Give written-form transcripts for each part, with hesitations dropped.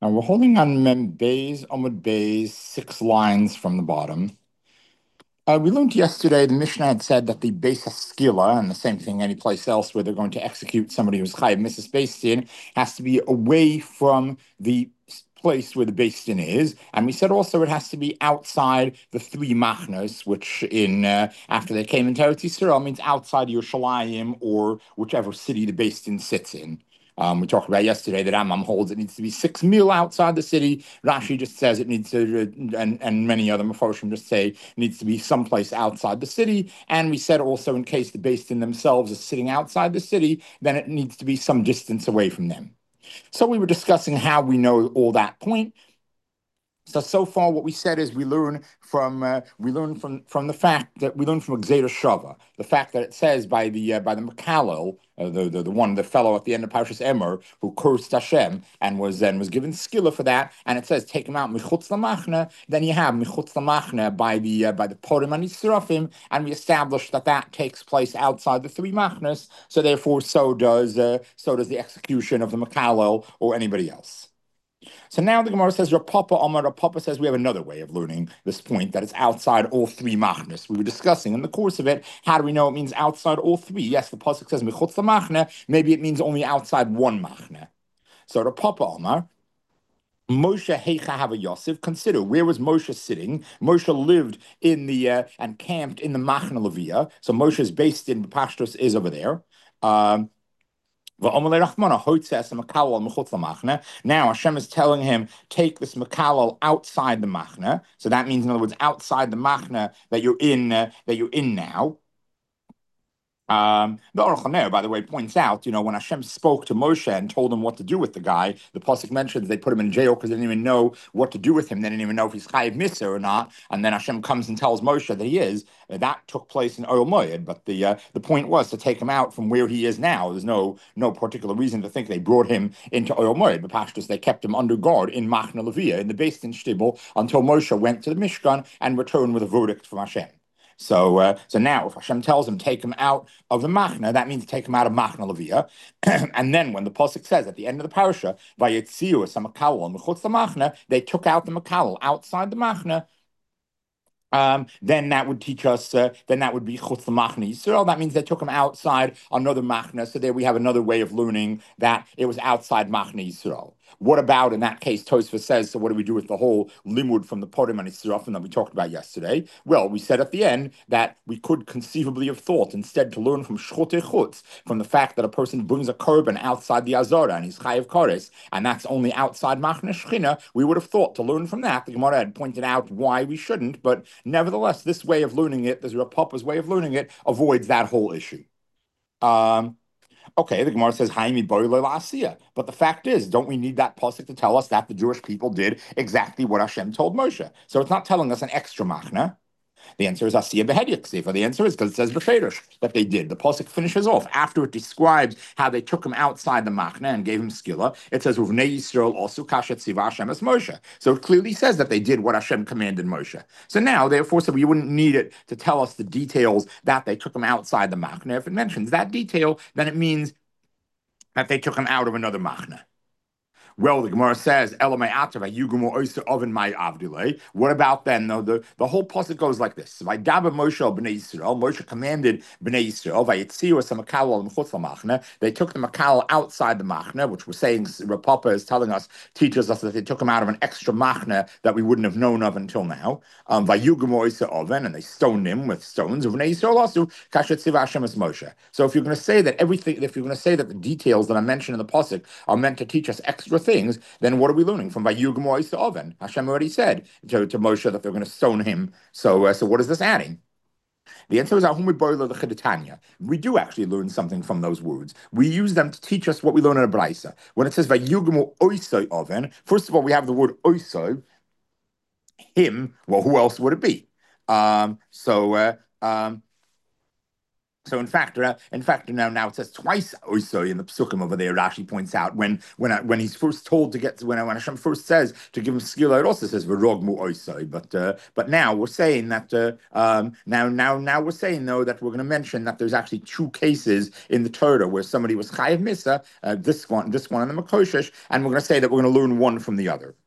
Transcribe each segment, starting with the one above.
Now we're holding on Mem Bays, Amud Bays, 6 lines from the bottom. We learned yesterday the Mishnah had said that the Beis Haskila, and the same thing any place else where they're going to execute somebody who's Chayav Mrs. Beis Din, has to be away from the place where the Beis Din is. And we said also it has to be outside the 3 machnas, which in after they came into Eretz Yisrael means outside Yerushalayim or whichever city the Beis Din sits in. We talked about yesterday that Rambam holds it needs to be 6 mil outside the city. Rashi just says it needs to, and many other Mefarshim just say it needs to be someplace outside the city. And we said also in case the Beis Din themselves is sitting outside the city, then it needs to be some distance away from them. So we were discussing how we know all that point. So far, what we said is we learn from the fact that we learn from Gzeira Shava, the fact that it says by the Mekalel, the fellow at the end of Parshas Emor who cursed Hashem and was given skilla for that, and it says take him out michutz lamachna. Then you have michutz lamachna by the Purim and Yisrafim, and we established that takes place outside the 3 machnas. So therefore, so does the execution of the Mekalel or anybody else. So now the Gemara says, Rav Papa says we have another way of learning this point, that it's outside all 3 machnas. We were discussing in the course of it, how do we know it means outside all 3? Yes, the Pasuk says, Mechutz machna, maybe it means only outside 1 machna. So Rav Papa Amar, Moshe Heicha Hava Yosef. Consider, where was Moshe sitting? Moshe lived in the and camped in the Machna Levia. So Moshe is based in Pashtos, is over there. Now Hashem is telling him, take this Mekalel outside the Machna. So that means, in other words, outside the Machna that you're in now. The Aruch HaNer, by the way, points out, when Hashem spoke to Moshe and told him what to do with the guy, the pasuk mentions they put him in jail because they didn't even know what to do with him. They didn't even know if he's Chayiv Misa or not. And then Hashem comes and tells Moshe that he is. That took place in Ohel Moed. But the point was to take him out from where he is now. There's no particular reason to think they brought him into Ohel Moed. But Pashtus, they kept him under guard in Machna Levia, in the Beis Din Shtibel, until Moshe went to the Mishkan and returned with a verdict from Hashem. So now, if Hashem tells him take him out of the Machna, that means take him out of Machna Levia. And then when the pasuk says at the end of the parasha, Vayetziu es haMekalel mechutz lamachna, they took out the Mekalel outside the Machna. Then that would teach us. Then that would be chutz lamachna Yisrael. That means they took him outside another Machna. So there we have another way of learning that it was outside Machna Yisrael. What about in that case? Tosfos says. So what do we do with the whole limud from the Purim and Yisrafim that we talked about yesterday? Well, we said at the end that we could conceivably have thought instead to learn from shchutei chutz, from the fact that a person brings a korban outside the Azara and he's chayiv kares, and that's only outside Machna Shechina. We would have thought to learn from that. The Gemara had pointed out why we shouldn't, but nevertheless, this way of learning it, this Rav Papa's way of learning it, avoids that whole issue. Okay, the Gemara says, Haimi boile la'asiyah. But the fact is, don't we need that pasuk to tell us that the Jewish people did exactly what Hashem told Moshe? So it's not telling us an extra machna. The answer is Asiyah Behedyak. The answer is because it says Beferish that they did. The pasuk finishes off after it describes how they took him outside the Machna and gave him skilla. It says Uvnei Yisrael also kashet tziva Hashem as Moshe. So it clearly says that they did what Hashem commanded Moshe. So now, therefore, so we wouldn't need it to tell us the details that they took him outside the Machna. If it mentions that detail, then it means that they took him out of another Machna. Well, the Gemara says, Elamai Atav, Yugumo Oyster Oven My Avdile. What about then? No, the whole pasuk goes like this. Vaydaba Moshe Bnei Yisrael. Moshe commanded Bnei Yisrael, Vayetziu es haMekalel mechutz lamachna. They took the Mekalel outside the Machna, which we're saying, Rav Papa is telling us, teaches us that they took him out of an extra Machna that we wouldn't have known of until now. Vayugumo Oyster Oven, and they stoned him with stones. Bnei Yisrael also kashet tziva Hashem es Moshe. So if you're going to say that the details that I mentioned in the pasuk are meant to teach us extra things, then what are we learning from Vayugmo to Oven? Hashem already said to Moshe that they're going to stone him. So what is this adding? The answer is Ahumid Boiler the Chiditanya. We do actually learn something from those words. We use them to teach us what we learn in a Braisa. When it says Vayugmo Oisoi Oven, first of all, we have the word Oisoi, him. Well, who else would it be? So So now it says twice oisoi in the psukim over there. Rashi points out when he's first told to get when Hashem first says to give him skila, it also says v'rogmu oisoi. But now we're saying that now we're saying though that we're going to mention that there's actually two cases in the Torah where somebody was chayiv misa, this one and the Makoshesh, and we're going to say that we're going to learn one from the other.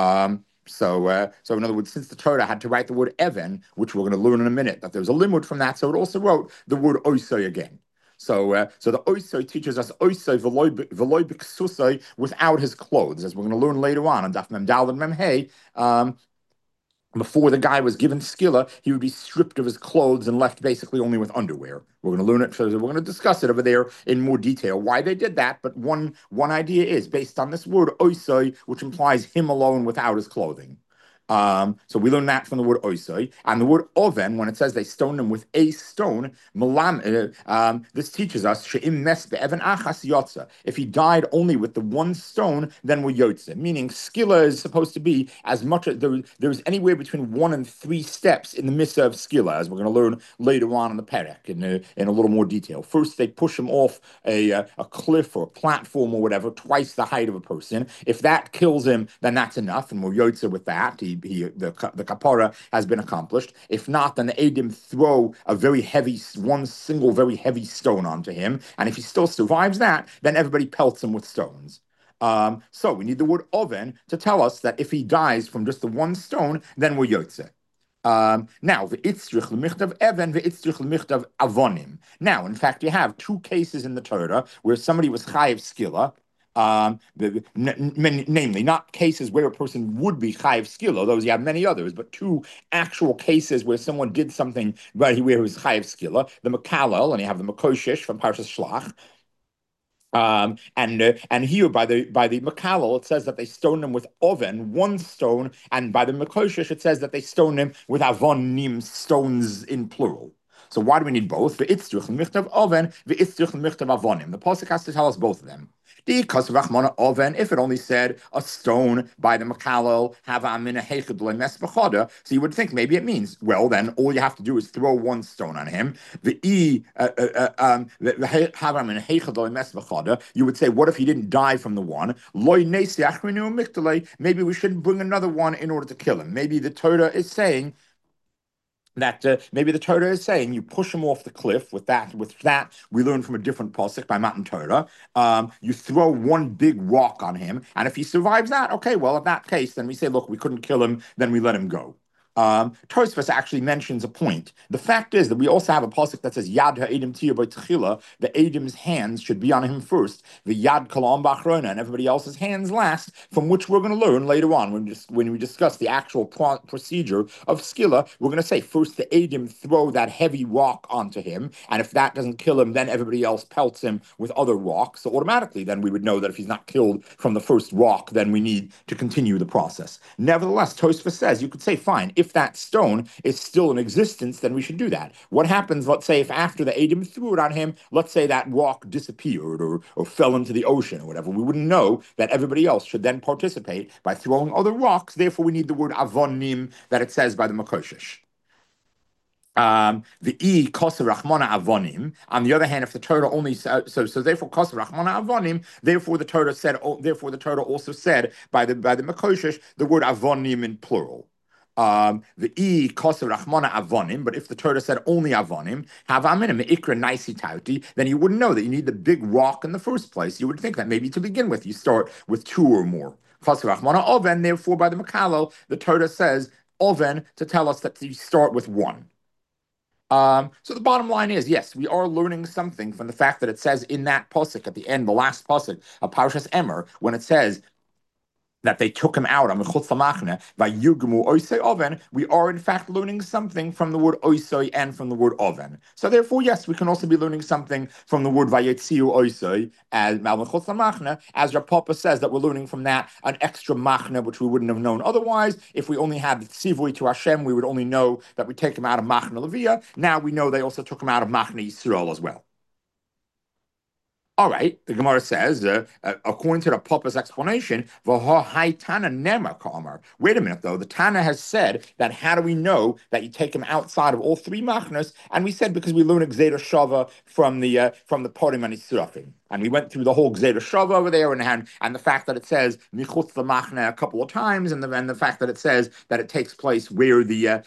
So in other words, since the Torah had to write the word even, which we're going to learn in a minute, that there's a limud from that, so it also wrote the word oisoi again. So the oisoi teaches us oisoi v'loi b'ksusoi without his clothes, as we're going to learn later on Daf Mem Dal and Mem Hey. Before the guy was given skilla, he would be stripped of his clothes and left basically only with underwear. We're going to learn it, so we're going to discuss it over there in more detail, why they did that. But one idea is based on this word oisoi, which implies him alone without his clothing. So we learn that from the word oisoi. And the word oven, when it says they stoned him with a stone, this teaches us she'im mes be'even achas yotza. If he died only with the one stone, then we're yotze. Meaning skilla is supposed to be as much as there's anywhere between 1 and 3 steps in the misa of skilla, as we're going to learn later on in the perek in a little more detail. First, they push him off a cliff or a platform or whatever, twice the height of a person. If that kills him, then that's enough, and we're yotze with that. The kapara has been accomplished. If not, then the Edim throw one single very heavy stone onto him, and if he still survives that, then everybody pelts him with stones. So we need the word oven to tell us that if he dies from just the one stone, then we're yotze. Now, v'itzrich l'michtav even, v'itzrich l'michtav avonim. Now, in fact, you have two cases in the Torah where somebody was chayiv skilla. Namely, not cases where a person would be chayiv skilla, those you have many others, but two actual cases where someone did something where he was chayiv skilla. The Makalel, and you have the Makoshesh from Parshas Shlach. And here by the Makalel, it says that they stoned him with oven, one stone, and by the Makoshesh, it says that they stoned him with avonim, stones in plural. So why do we need both? V'itzrich l'michtav oven, v'itzrich l'michtav avonim. The pasuk has to tell us both of them. Because Rachmana oven, if it only said a stone by the Makalel, have amina hechad mes b'choda, so you would think maybe it means, well, then all you have to do is throw one stone on him. You would say, what if he didn't die from the one? Maybe we shouldn't bring another one in order to kill him. Maybe the Torah is saying that maybe the Torah is saying you push him off the cliff with that. We learn from a different pasuk by Matan Torah. You throw one big rock on him, and if he survives that, okay, well, in that case, then we say, look, we couldn't kill him, then we let him go. Tosfos actually mentions a point. The fact is that we also have a pasuk that says Yad ha'edim tiya b'tchila. The Edim's hands should be on him first. The Yad kalam b'achrona, and everybody else's hands last. From which we're going to learn later on when we discuss the actual procedure of skilla. We're going to say first the Edim throw that heavy rock onto him, and if that doesn't kill him, then everybody else pelts him with other rocks. So automatically, then we would know that if he's not killed from the first rock, then we need to continue the process. Nevertheless, Tosfos says you could say fine if that stone is still in existence, then we should do that. What happens, let's say, if after the Edim threw it on him, let's say that rock disappeared or fell into the ocean or whatever, we wouldn't know that everybody else should then participate by throwing other rocks. Therefore, we need the word avonim that it says by the Makoshesh. The e kosa rachmana avonim. On the other hand, if the Torah only so therefore kosa rachmana avonim. Therefore, the Torah also said by the Makoshesh the word avonim in plural. The e kosa rachmana avonim, but if the Torah said only avonim, have aminim ikra naisi tauti, then you wouldn't know that you need the big rock in the first place. You would think that maybe to begin with you start with two or more. Kosa rachmana oven. Therefore, by the Makalel, the Torah says oven to tell us that you start with one. So the bottom line is, yes, we are learning something from the fact that it says in that pasuk at the end, the last pasuk of Parshas Emer, when it says that they took him out on Mechutz Lamachne by Yugmu Oisei Oven, we are in fact learning something from the word Oisei and from the word Oven. So therefore, yes, we can also be learning something from the word Vayetziu Oisei as Mechutz Lamachne, as Rav Papa says that we're learning from that an extra machne which we wouldn't have known otherwise. If we only had the Tzivui to Hashem, we would only know that we take him out of Machne Levia. Now we know they also took him out of Machne Yisrael as well. All right, the Gemara says, according to the Papa's explanation, Tana nema kamar. Wait a minute, though. The Tana has said that how do we know that you take him outside of all three machnas? And we said because we learn Gzeda Shava from the Porim and Yisrafim. And we went through the whole Gzeda Shava over there, and the fact that it says Michutz the Machna a couple of times, and the fact that it says that it takes place where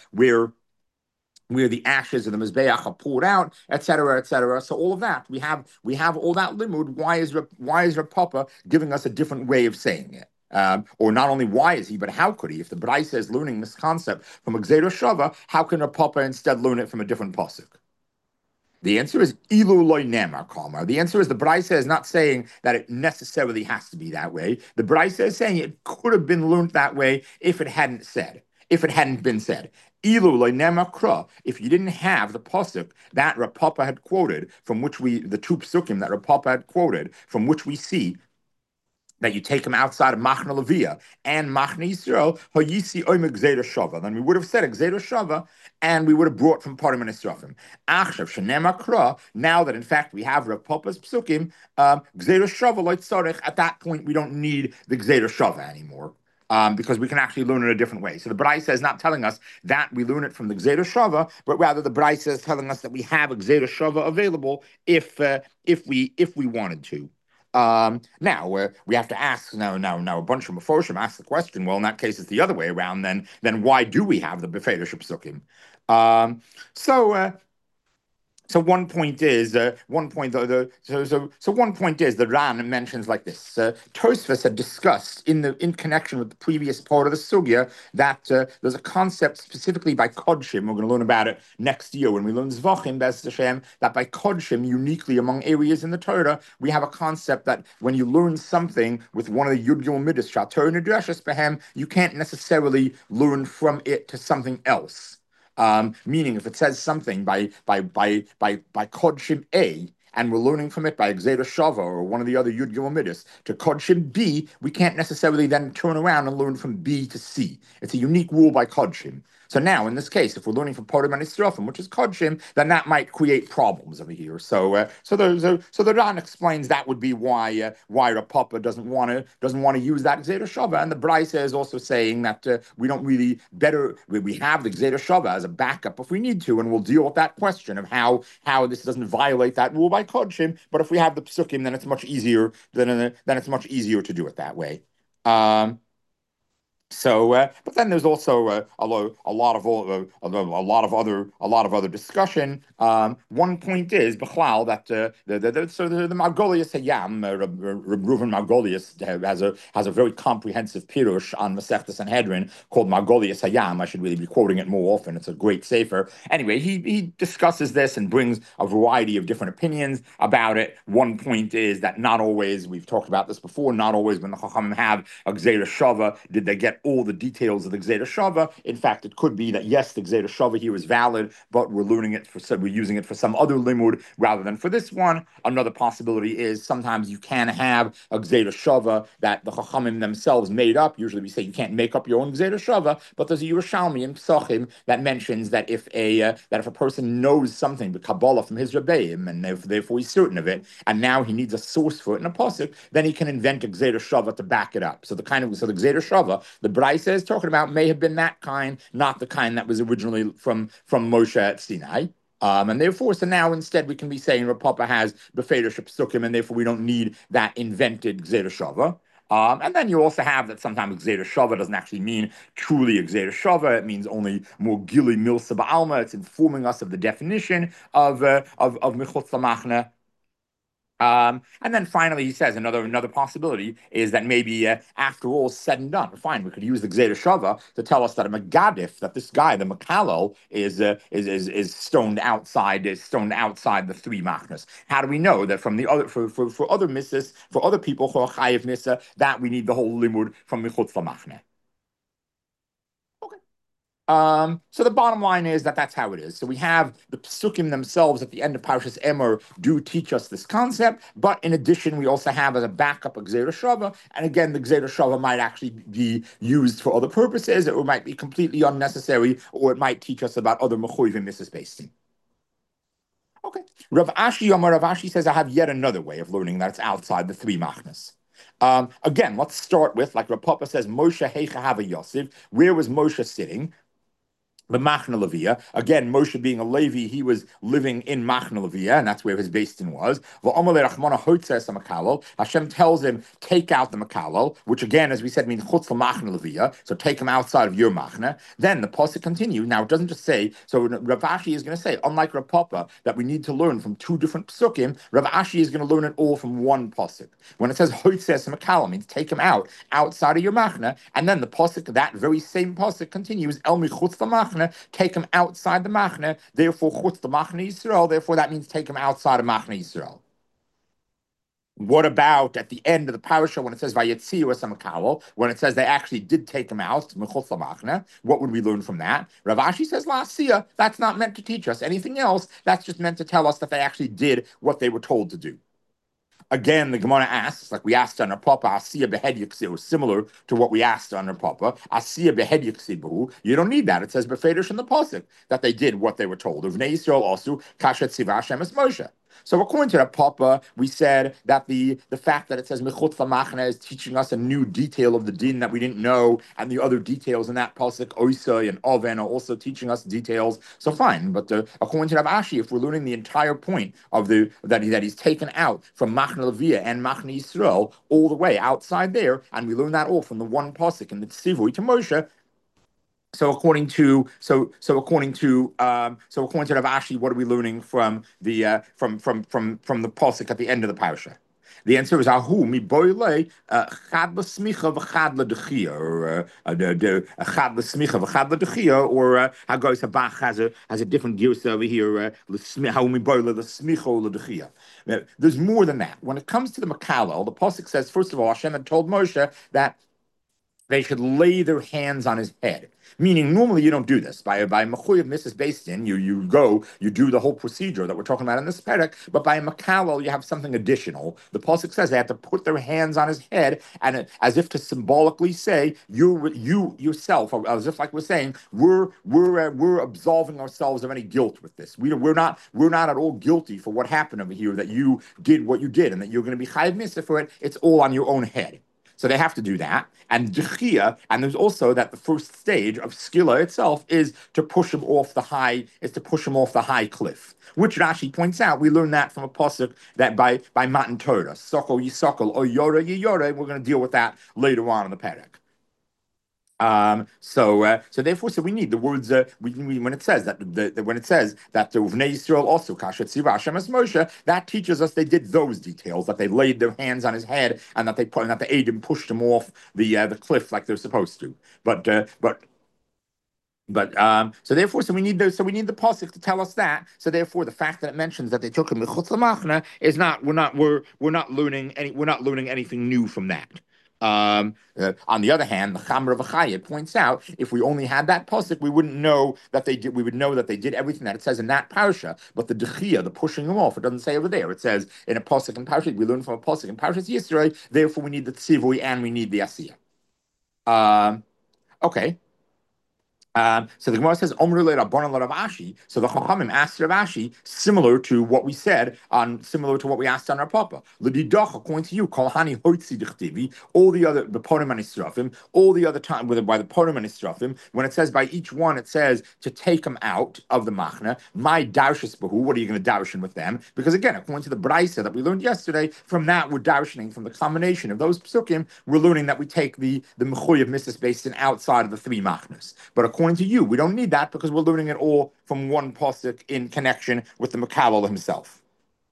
the ashes of the mizbeach are poured out, etc., etc. So all of that we have all that limud. Why is Rav Papa giving us a different way of saying it? Or not only why is he, but how could he? If the Braisa is learning this concept from a Gzeda Shava, how can Rav Papa instead learn it from a different pasuk? The answer is ilu loy nemar kamar. The answer is the Braisa is not saying that it necessarily has to be that way. The Braisa is saying it could have been learned that way if it hadn't been said. Ilu loy nemar kra. If you didn't have the pasuk that Rav Papa had quoted, the two psukim that Rav Papa had quoted, from which we see that you take him outside of Machna Levia and Machna Yisrael, Hayisi Oime Gzeda Shava. Then we would have said a Gzeda Shava, and we would have brought from Parim and Yisrafim. Achshav Shenem Akra. Now that in fact we have Rav Papa's psukim, Gzeda Shava like Tzarech. At that point, we don't need the Gzeda Shava anymore. Because we can actually learn it a different way. So the Braisa is not telling us that we learn it from the Gzeda Shava, but rather the Braisa is telling us that we have a Gzeda Shava available if we wanted to. Now we have to ask now a bunch of Mefoshim ask the question. Well, in that case, it's the other way around. Then why do we have the Beferish Psukim? So one point is the Ran mentions like this. Tosfos had discussed in connection with the previous part of the sugya that there's a concept specifically by Kodshim. We're going to learn about it next year when we learn Zvachim Bez Hashem. That by Kodshim, uniquely among areas in the Torah, we have a concept that when you learn something with one of the Yud Gimel Midas, Torah Nidreshes Behem, you can't necessarily learn from it to something else. Meaning, if it says something by Kodshim A, and we're learning from it by Gzeda Shava or one of the other Yud Gimel Midas to Kodshim B, we can't necessarily then turn around and learn from B to C. It's a unique rule by Kodshim. So now, in this case, if we're learning from Parim and Yisrafim, which is Kodshim, then that might create problems over here. So the Ran explains that would be why Rav Papa doesn't want to use that Gzeda Shava, and the Braisa is also saying that we don't really we have the Gzeda Shava as a backup if we need to, and we'll deal with that question of how this doesn't violate that rule by Kodshim. But if we have the Psukim, then it's much easier to do it that way. But then there's also a lot of other discussion. One point is Bechlal that the Margolius Hayam, Reuven Margolius has a very comprehensive pirush on Masechta Sanhedrin called Margolius Hayam. I should really be quoting it more often. It's a great sefer. Anyway, he discusses this and brings a variety of different opinions about it. One point is that not always, we've talked about this before, not always when the Chachamim have a Gzeda Shava did they get all the details of the Gzeda Shava. In fact, it could be that yes, the Gzeda Shava here is valid, but we're using it for some other limud rather than for this one. Another possibility is sometimes you can have a Gzeda Shava that the Chachamim themselves made up. Usually we say you can't make up your own Gzeda Shava, but there's a Yerushalmi in Psachim that mentions that if a person knows something, the Kabbalah from his Rebbeim, and therefore he's certain of it, and now he needs a source for it in a pasuk, then he can invent a Gzeda Shava to back it up. So the Gzeda Shava, the Braisa is talking about, may have been that kind, not the kind that was originally from Moshe at Sinai. And therefore, so now instead we can be saying Rav Papa has Beferish Psukim, and therefore we don't need that invented Gzeda Shava. And then you also have that sometimes Gzeda Shava doesn't actually mean truly a Gzeda Shava. It means only more Gili Milsa Ba'alma. It's informing us of the definition of Michutz Lamachna. And then finally, he says another possibility is that maybe after all said and done, fine, we could use the Gzeda Shava to tell us that a Megadif, that this guy, the Makalel, is stoned outside the three machnas. How do we know that from the other for other misses, for other people who are chayiv nissa, that we need the whole limud from Michutz Lamachna? So the bottom line is that that's how it is. So we have the psukim themselves at the end of Parshas Emor do teach us this concept, but in addition, we also have as a backup a Gzeda Shava, and again, the Gzeda Shava might actually be used for other purposes, or it might be completely unnecessary, or it might teach us about other mechoivim Mrs. Basting. Okay. Rav Ashi says, I have yet another way of learning that it's outside the three machnas. Again, let's start with, like Rav Papa says, Moshe Heicha Hava Yosef. Where was Moshe sitting? The Machna Levia. Again, Moshe being a Levi, he was living in Machna Levia, and that's where his Din was. Hashem tells him, take out the Makalo, which again, as we said, means Chutz Machna Levia, so take him outside of your Machna. Then the Pasuk continues. Now, it doesn't just say, so Rav Ashi is going to say, unlike Rav Papa, that we need to learn from two different Psukim, Rav Ashi is going to learn it all from one Pasuk. When it says Hoitzes Makalo, means take him outside of your Machna, and then the Pasuk, that very same Pasuk continues, El Michutz Machna, take him outside the Machne, therefore chutz the Machne Yisrael, therefore that means take him outside of Machne Yisrael. What about at the end of the parasha when it says Vayetziu Esamakalo, when it says they actually did take him out, Mechutz Machne? What would we learn from that? Rav Ashi says La'asiya, that's not meant to teach us anything else, that's just meant to tell us that they actually did what they were told to do. Again, the Gemara asks, like we asked on our Papa, Asiya behed yiksibu, similar to what we asked on our Papa, Asiya behed yiksibu. You don't need that. It says befedish in the pasuk that they did what they were told. Uvnei Yisrael also kashet tziva Hashem es Moshe. So according to the Papa, we said that the fact that it says Mechutz Machna is teaching us a new detail of the din that we didn't know, and the other details in that pasuk, Oisai and Oven, are also teaching us details. So fine, but according to Rav Ashi, if we're learning the entire point of that he's taken out from Machna Levia and Machna Yisrael all the way outside there, and we learn that all from the one pasuk in the Tzivui to Moshe. So according to Rav Ashi, what are we learning from the from the pasuk at the end of the parasha? The answer is Ahu mi boile chad l'smicha v'chad l'dechia, or chad l'smicha v'chad l'dechia, or Hagos Habach has a different gears over here. Ahu mi boile l'smicha l'dechia. There's more than that. When it comes to the Makalo, the pasuk says first of all Hashem had told Moshe that they should lay their hands on his head. Meaning, normally you don't do this. By Mechuyev Mrs. Based-in, you do the whole procedure that we're talking about in this perek, but by Makalo, you have something additional. The Pasuk says they have to put their hands on his head, and as if to symbolically say, you yourself, or as if like we're saying, we're absolving ourselves of any guilt with this. We're not at all guilty for what happened over here, that you did what you did, and that you're going to be chayiv mitzvah for it. It's all on your own head. So they have to do that. And Dechia, and there's also that the first stage of Skila itself is to push him off the high cliff. Which Rashi points out, we learn that from a pasuk that by Matan Torah, Sokol Yisokol, or Yora Yiyore, we're going to deal with that later on in the perek. So therefore, we need the words. When it says that the Uvnei Yisrael also kashet tziva Hashem es Moshe, that teaches us they did those details, that they laid their hands on his head and that the Adim pushed him off the cliff like they're supposed to. So therefore, we need the pasuk to tell us that. So therefore, the fact that it mentions that they took him mechutz l'machna is not we're not learning anything new from that. On the other hand, the Chamra V'Chaya points out if we only had that pasuk, we wouldn't know that they did. We would know that they did everything that it says in that parasha. But the dechia, the pushing them off, it doesn't say over there. It says in a pasuk in parasha. We learn from a pasuk in parasha Yisrael. Therefore, we need the tzivui and we need the asiyah. Okay. So the Gemara says, "Omru le Rabbanan le Rav Ashi." So the Chachamim asked Rav Ashi, similar to what we asked on our Papa. L'didach, according to you, kol hani hoitzi dichtivi. All the porim and Yisrafim, all the other time, by the porim and Yisrafim, when it says by each one, it says to take them out of the machna. My darshis behu. What are you going to darshan with them? Because again, according to the brayso that we learned yesterday, from that we're darshaning from the combination of those psukim. We're learning that we take the mechuyev misas based in outside of the three machnas, but according to you, we don't need that because we're learning it all from one pasuk in connection with the Makabel himself.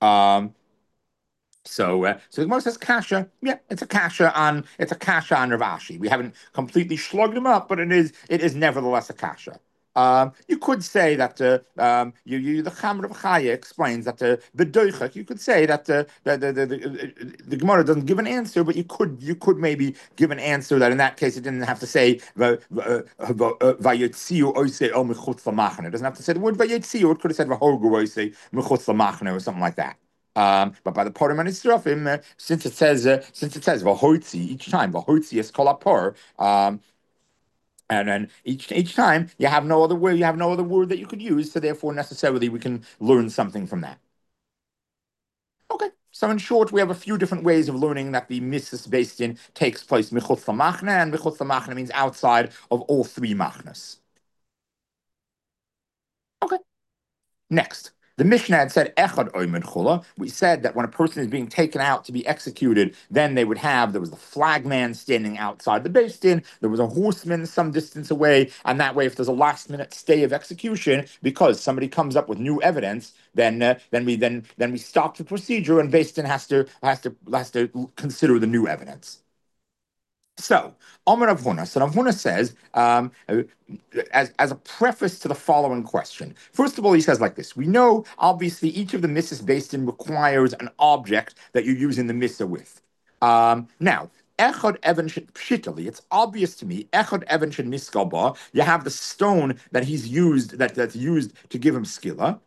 So the Gemara says kasha. Yeah, it's a kasha on Rav Ashi. We haven't completely slugged him up, but it is nevertheless a kasha. You could say that the Chamra of Chaya explains that the Doichak. You could say that the Gemara doesn't give an answer, but you could maybe give an answer that in that case it didn't have to say Vayetziu Oisei El Mechutz Lamachne. It doesn't have to say the word Vayetziu. It could have said Vahogu Oisei Mechutz Lamachne or something like that. But by the Porim and Yisrafim, since it says Vahoitzi each time Vahoitzi is Kolapor. And then each time you have no other word that you could use, so therefore necessarily we can learn something from that. So in short, we have a few different ways of learning that the Mises based in takes place Michutz Lamachna, and Michutz Lamachna means outside of all three Machnas. Okay. Next, the Mishnah had said Echad Oimed Chula. We said that when a person is being taken out to be executed, then there was the flagman standing outside the Beis Din, there was a horseman some distance away, and that way, if there's a last minute stay of execution because somebody comes up with new evidence, then we stop the procedure, and Beis Din has to consider the new evidence. So, Amar Rav Huna. So Rav Huna says, as a preface to the following question. First of all, he says like this: we know, obviously, each of the misses based in requires an object that you're using the missa with. Now, Echad Evan Pshitali, it's obvious to me, Echad Evan Niskaba, you have the stone that he's used, that's used to give him skilla.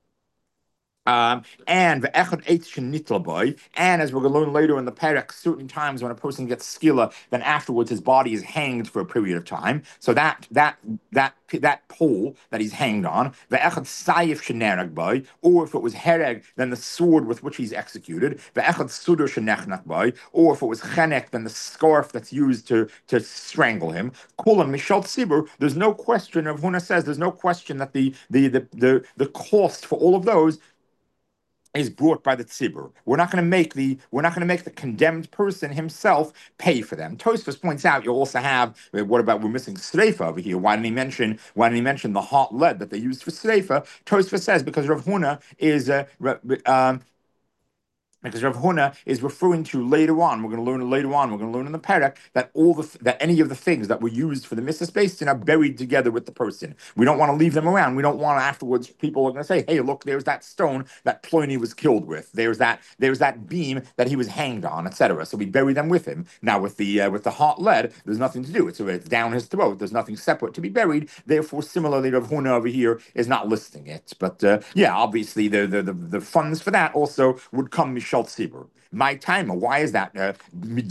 And the echad eitz shenitla boy, and as we're going to learn later in the parak, certain times when a person gets skilla, then afterwards his body is hanged for a period of time. So that pole that he's hanged on, the echad sayif shenerag boy, or if it was hereg, then the sword with which he's executed, the echad sudur shenechnach boy, or if it was chenek, then the scarf that's used to strangle him. Kulan mishal tzibur. There's no question. Rav Huna says there's no question that the cost for all of those is brought by the tzibur. We're not going to make the condemned person himself pay for them. Tosfos points out you also have what about we're missing sreifa over here? Why didn't he mention the hot lead that they used for sreifa? Tosfos says because Rav Huna is because Rav Huna is referring to later on. We're going to learn later on. We're going to learn in the parak that that any of the things that were used for the Mitzvah Beis Din are buried together with the person. We don't want to leave them around. We don't want afterwards people are going to say, "Hey, look, there's that stone that Pliny was killed with. There's that beam that he was hanged on, etc." So we bury them with him. Now with the hot lead, there's nothing to do. It's down his throat. There's nothing separate to be buried. Therefore, similarly, Rav Huna over here is not listing it. But yeah, obviously the funds for that also would come. My timer. Why is that? We're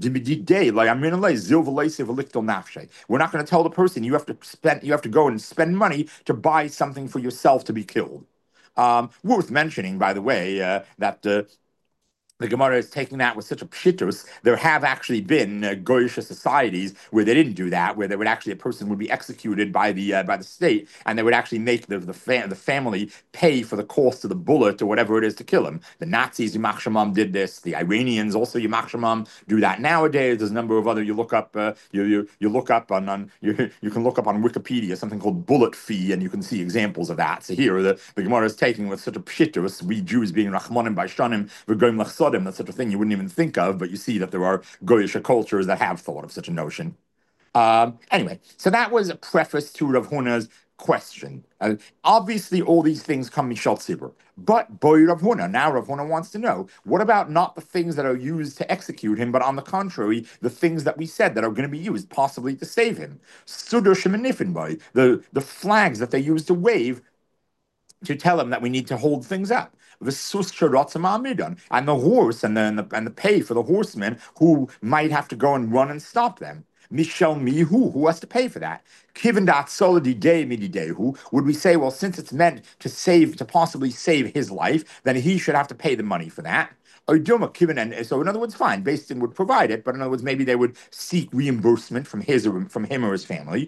not going to tell the person you have to go and spend money to buy something for yourself to be killed. Worth mentioning, by the way, that the Gemara is taking that with such a pshitus. There have actually been Goyish societies where they didn't do that, where a person would be executed by the state, and they would actually make the family pay for the cost of the bullet or whatever it is to kill him. The Nazis, Yimach Shemam, did this. The Iranians also, Yimach Shemam, do that nowadays. There's a number of other. You look up, you look up you can look up on Wikipedia something called bullet fee, and you can see examples of that. So here the Gemara is taking with such a pshitus. We Jews being Rachmanim by Shanim, we're going Lachsod. That's such a thing you wouldn't even think of, but you see that there are Goyish cultures that have thought of such a notion. Anyway, so that was a preface to Rav Huna's question. Obviously, all these things come Mishal Tzibur, but boy Rav Huna, now Rav Huna wants to know, what about not the things that are used to execute him, but on the contrary, the things that we said that are going to be used possibly to save him? Sudur Shemanifin boy, the flags that they use to wave to tell him that we need to hold things up. And the horse and the pay for the horsemen who might have to go and run and stop them. Michel Mihu, who has to pay for that? Kivendat Solidi De Mididehu, would we say, well, since it's meant to possibly save his life, then he should have to pay the money for that? So in other words, fine, Beis Din would provide it, but in other words, maybe they would seek reimbursement from him or his family.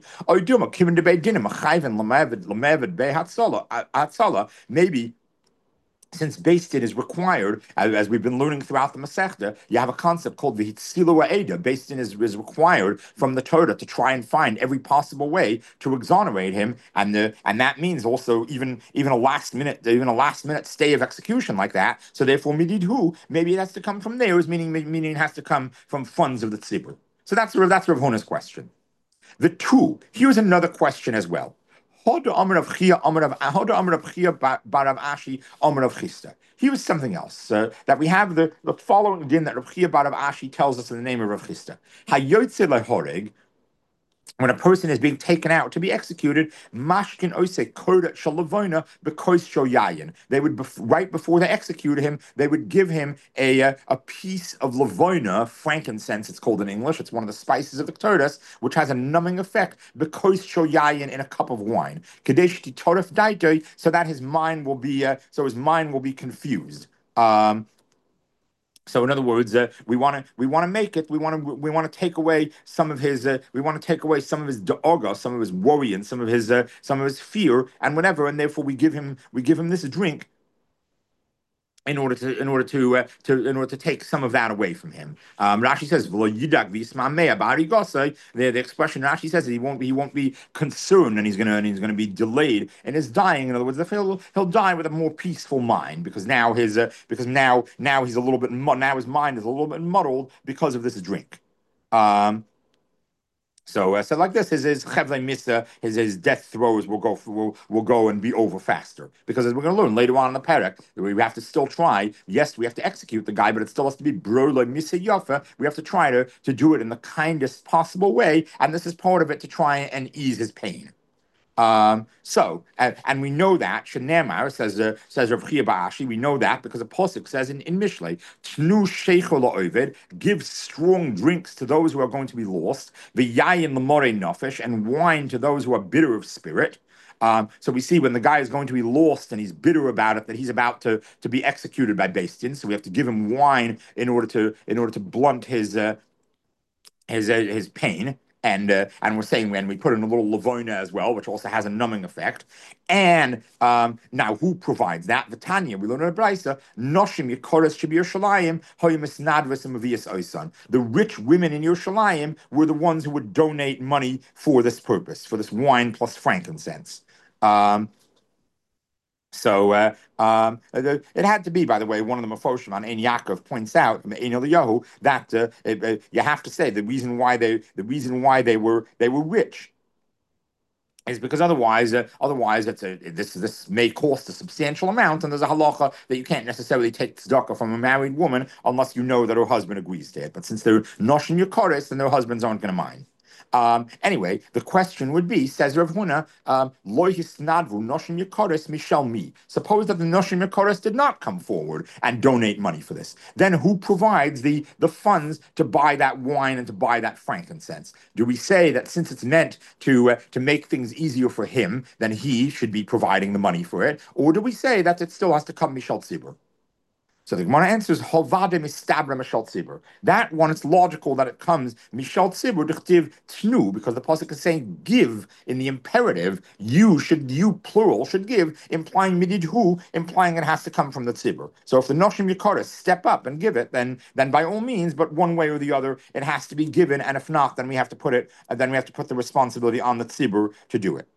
Maybe since Beis Din is required, as we've been learning throughout the Masechta, you have a concept called the Hitzilu Ha'eda. Beis Din is required from the Torah to try and find every possible way to exonerate him, and that means also even a last minute stay of execution like that. So therefore, mididhu, maybe it has to come from theirs, meaning it has to come from funds of the tzibur. So that's Rav Huna's question. Here's another question as well. Here's something else that we have the following din that Rav Chia bar Rav Ashi tells us in the name of Rav Chisda. Hayotze lehoreg, when a person is being taken out to be executed, mashkin ose koda shalavona because shoyayin. They would right before they executed him, they would give him a piece of lavona, frankincense. It's called in English. It's one of the spices of the Torah, which has a numbing effect because shoyayin in a cup of wine. Kadesh toref daito, so that his mind will be confused. So in other words, we want to make it. We want to take away some of his we want to take away some of his da'aga, some of his worry, and some of his fear and whatever, and therefore we give him this drink in order to take some of that away from him. Rashi says "V'lo yidak v'yismameh b'ari gosei." The expression Rashi says that he won't be concerned, and he's gonna be delayed in his dying. In other words, he'll die with a more peaceful mind, because now he's a little bit now his mind is a little bit muddled because of this drink. Um, so like this, his chevlei misa, his death throes will go and be over faster, because as we're going to learn later on in the parak, we have to still try. Yes, we have to execute the guy, but it still has to be brolo misa yafa. We have to try to do it in the kindest possible way, and this is part of it, to try and ease his pain. And we know that Shenemar says Rav Chia Ba'ashi. We know that because the pasuk says in Mishlei, "Tnu sheicho la'ovid," give strong drinks to those who are going to be lost, v'yayin l'morei nafesh, and wine to those who are bitter of spirit. So we see when the guy is going to be lost and he's bitter about it, that he's about to be executed by Bastin. So we have to give him wine in order to blunt his pain. And we're saying when we put in a little lavoina as well, which also has a numbing effect. And now who provides that? The Tanya, we learn in the Brisa, Noshim Yikoras Shibir Shalayim, Hoyim Nadvis and Mavias Oisan. The rich women in Yerushalayim were the ones who would donate money for this purpose, for this wine plus frankincense. Um, it had to be, by the way, one of the Mefoshim on Ein Yaakov points out, Ein Eliyahu, that you have to say the reason why they were rich is because otherwise this may cost a substantial amount, and there's a halacha that you can't necessarily take tzedakah from a married woman unless you know that her husband agrees to it. But since they're noshim yukaris, then their husbands aren't going to mind. Anyway, the question would be, says Rav Huna, Lo hisnadvu noshim yukaris mishal mi. Suppose that the noshim yukaris did not come forward and donate money for this. Then who provides the funds to buy that wine and to buy that frankincense? Do we say that since it's meant to make things easier for him, then he should be providing the money for it, or do we say that it still has to come mishal tzibur? So the Gemara answers, Hovade mistabra mishal tzibur. That one, it's logical that it comes mishal tzibur d'chtiv tnu, because the pasuk is saying give in the imperative. You plural should give, implying mididhu, implying it has to come from the tzibur. So if the noshim yikaris step up and give it, then by all means, but one way or the other, it has to be given. And if not, then we have to put the responsibility on the tzibur to do it.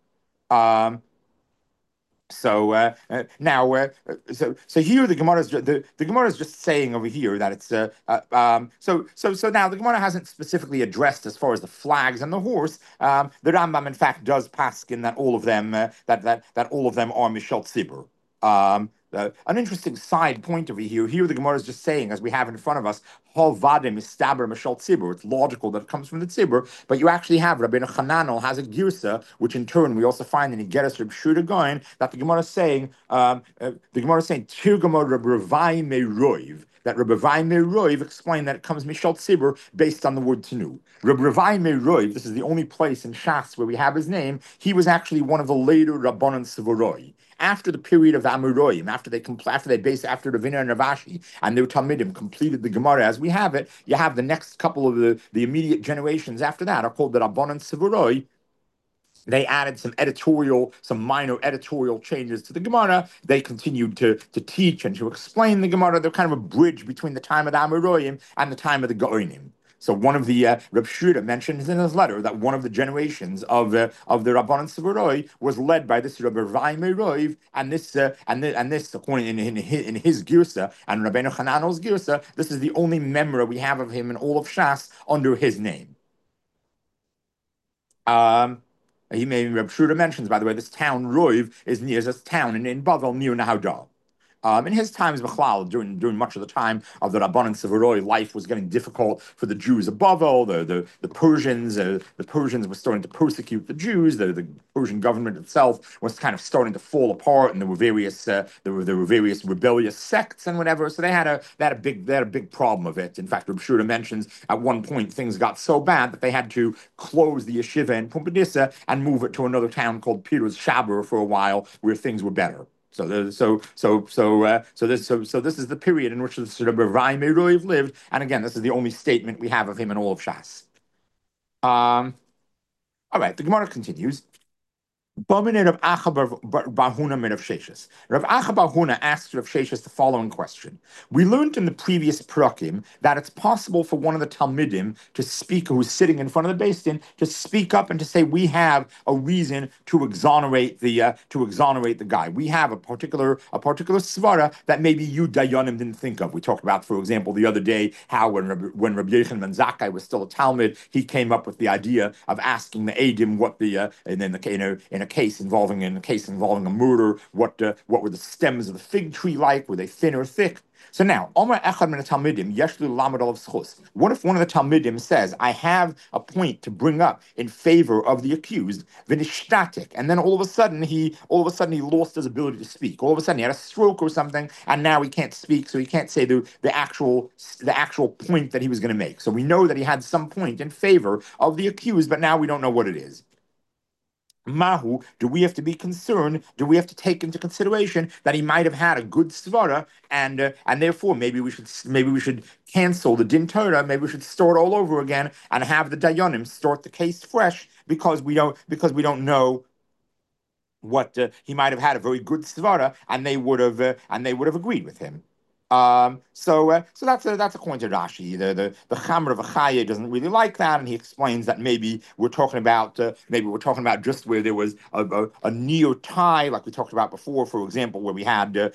So here the Gemara is just saying over here that it's so now the Gemara hasn't specifically addressed as far as the flags and the horse. The Rambam in fact does paskin that all of them that all of them are Mishal Tzibur. An interesting side point over here. Here the Gemara is just saying, as we have in front of us, Hovadim istaber mishal tzibur. It's logical that it comes from the tzibur, but you actually have Rabbeinu Chananel has a girsa, which in turn we also find in Igeres Reb Shuda Goin, that the Gemara is saying, Tirgamor Reb Ravai Meiroiv. That Reb Ravai Meiroiv explained that it comes mishal tzibur based on the word tenu. Reb Ravai Meiroiv, this is the only place in Shas where we have his name. He was actually one of the later Rabbanon Sevoroi. After the period of Amoraim, after the Ravina and Ravashi and their Talmidim completed the Gemara as we have it, you have the next couple of the immediate generations after that are called the Rabbanon Sevoroi. They added some minor editorial changes to the Gemara. They continued to teach and to explain the Gemara. They're kind of a bridge between the time of the Amoraim and the time of the Gaonim. So one of the Reb Shura mentions in his letter that one of the generations of the Rabbanan Sevoroi was led by this Reb Ravai Meiroiv, and this according in his girsa and Rabbeinu Chananel's girsa, this is the only memra we have of him in all of Shas under his name. Reb Shura mentions, by the way, this town Roiv is near this town in Bavel near Nahadal. In his times, Bechlal, during much of the time of the Rabbanan Sevoroi, life was getting difficult for the Jews of Bavel. The Persians were starting to persecute the Jews. The Persian government itself was kind of starting to fall apart, and there were various rebellious sects and whatever. So they had a big problem of it. In fact, Reb Shura mentions at one point things got so bad that they had to close the yeshiva in Pumbedisa and move it to another town called Piruz Shaber for a while, where things were better. So this is the period in which the sort of Rai Meroiv lived, and again, this is the only statement we have of him in all of Shas. All right, the Gemara continues. Rav Acha bar Huna Rav Sheshes. Rav Acha bar Huna asks Rav Sheshes the following question. We learned in the previous prakim that it's possible for one of the Talmidim to speak, who's sitting in front of the Beis Din, to speak up and to say, we have a reason to exonerate the guy. We have a particular svara that maybe you Dayanim didn't think of. We talked about, for example, the other day how when Rabbi Yochanan ben Zakkai was still a Talmud, he came up with the idea of asking the Eidim what the and then in a case involving a murder, what were the stems of the fig tree like? Were they thin or thick? So now, Omer Echad min Talmidim yeshlu lamed olav schus. What if one of the Talmidim says, "I have a point to bring up in favor of the accused," v'nishtatik, and then all of a sudden he lost his ability to speak. All of a sudden he had a stroke or something, and now he can't speak, so he can't say the actual point that he was going to make. So we know that he had some point in favor of the accused, but now we don't know what it is. Mahu, do we have to be concerned? Do we have to take into consideration that he might have had a good svara, and therefore maybe we should cancel the din Torah, maybe we should start all over again and have the dayanim start the case fresh because we don't know what he might have had a very good svara, and they would have agreed with him. So that's according to Rashi. The Chamra of Achaye doesn't really like that, and he explains that maybe we're talking about just where there was a neo tie, like we talked about before, for example, where we had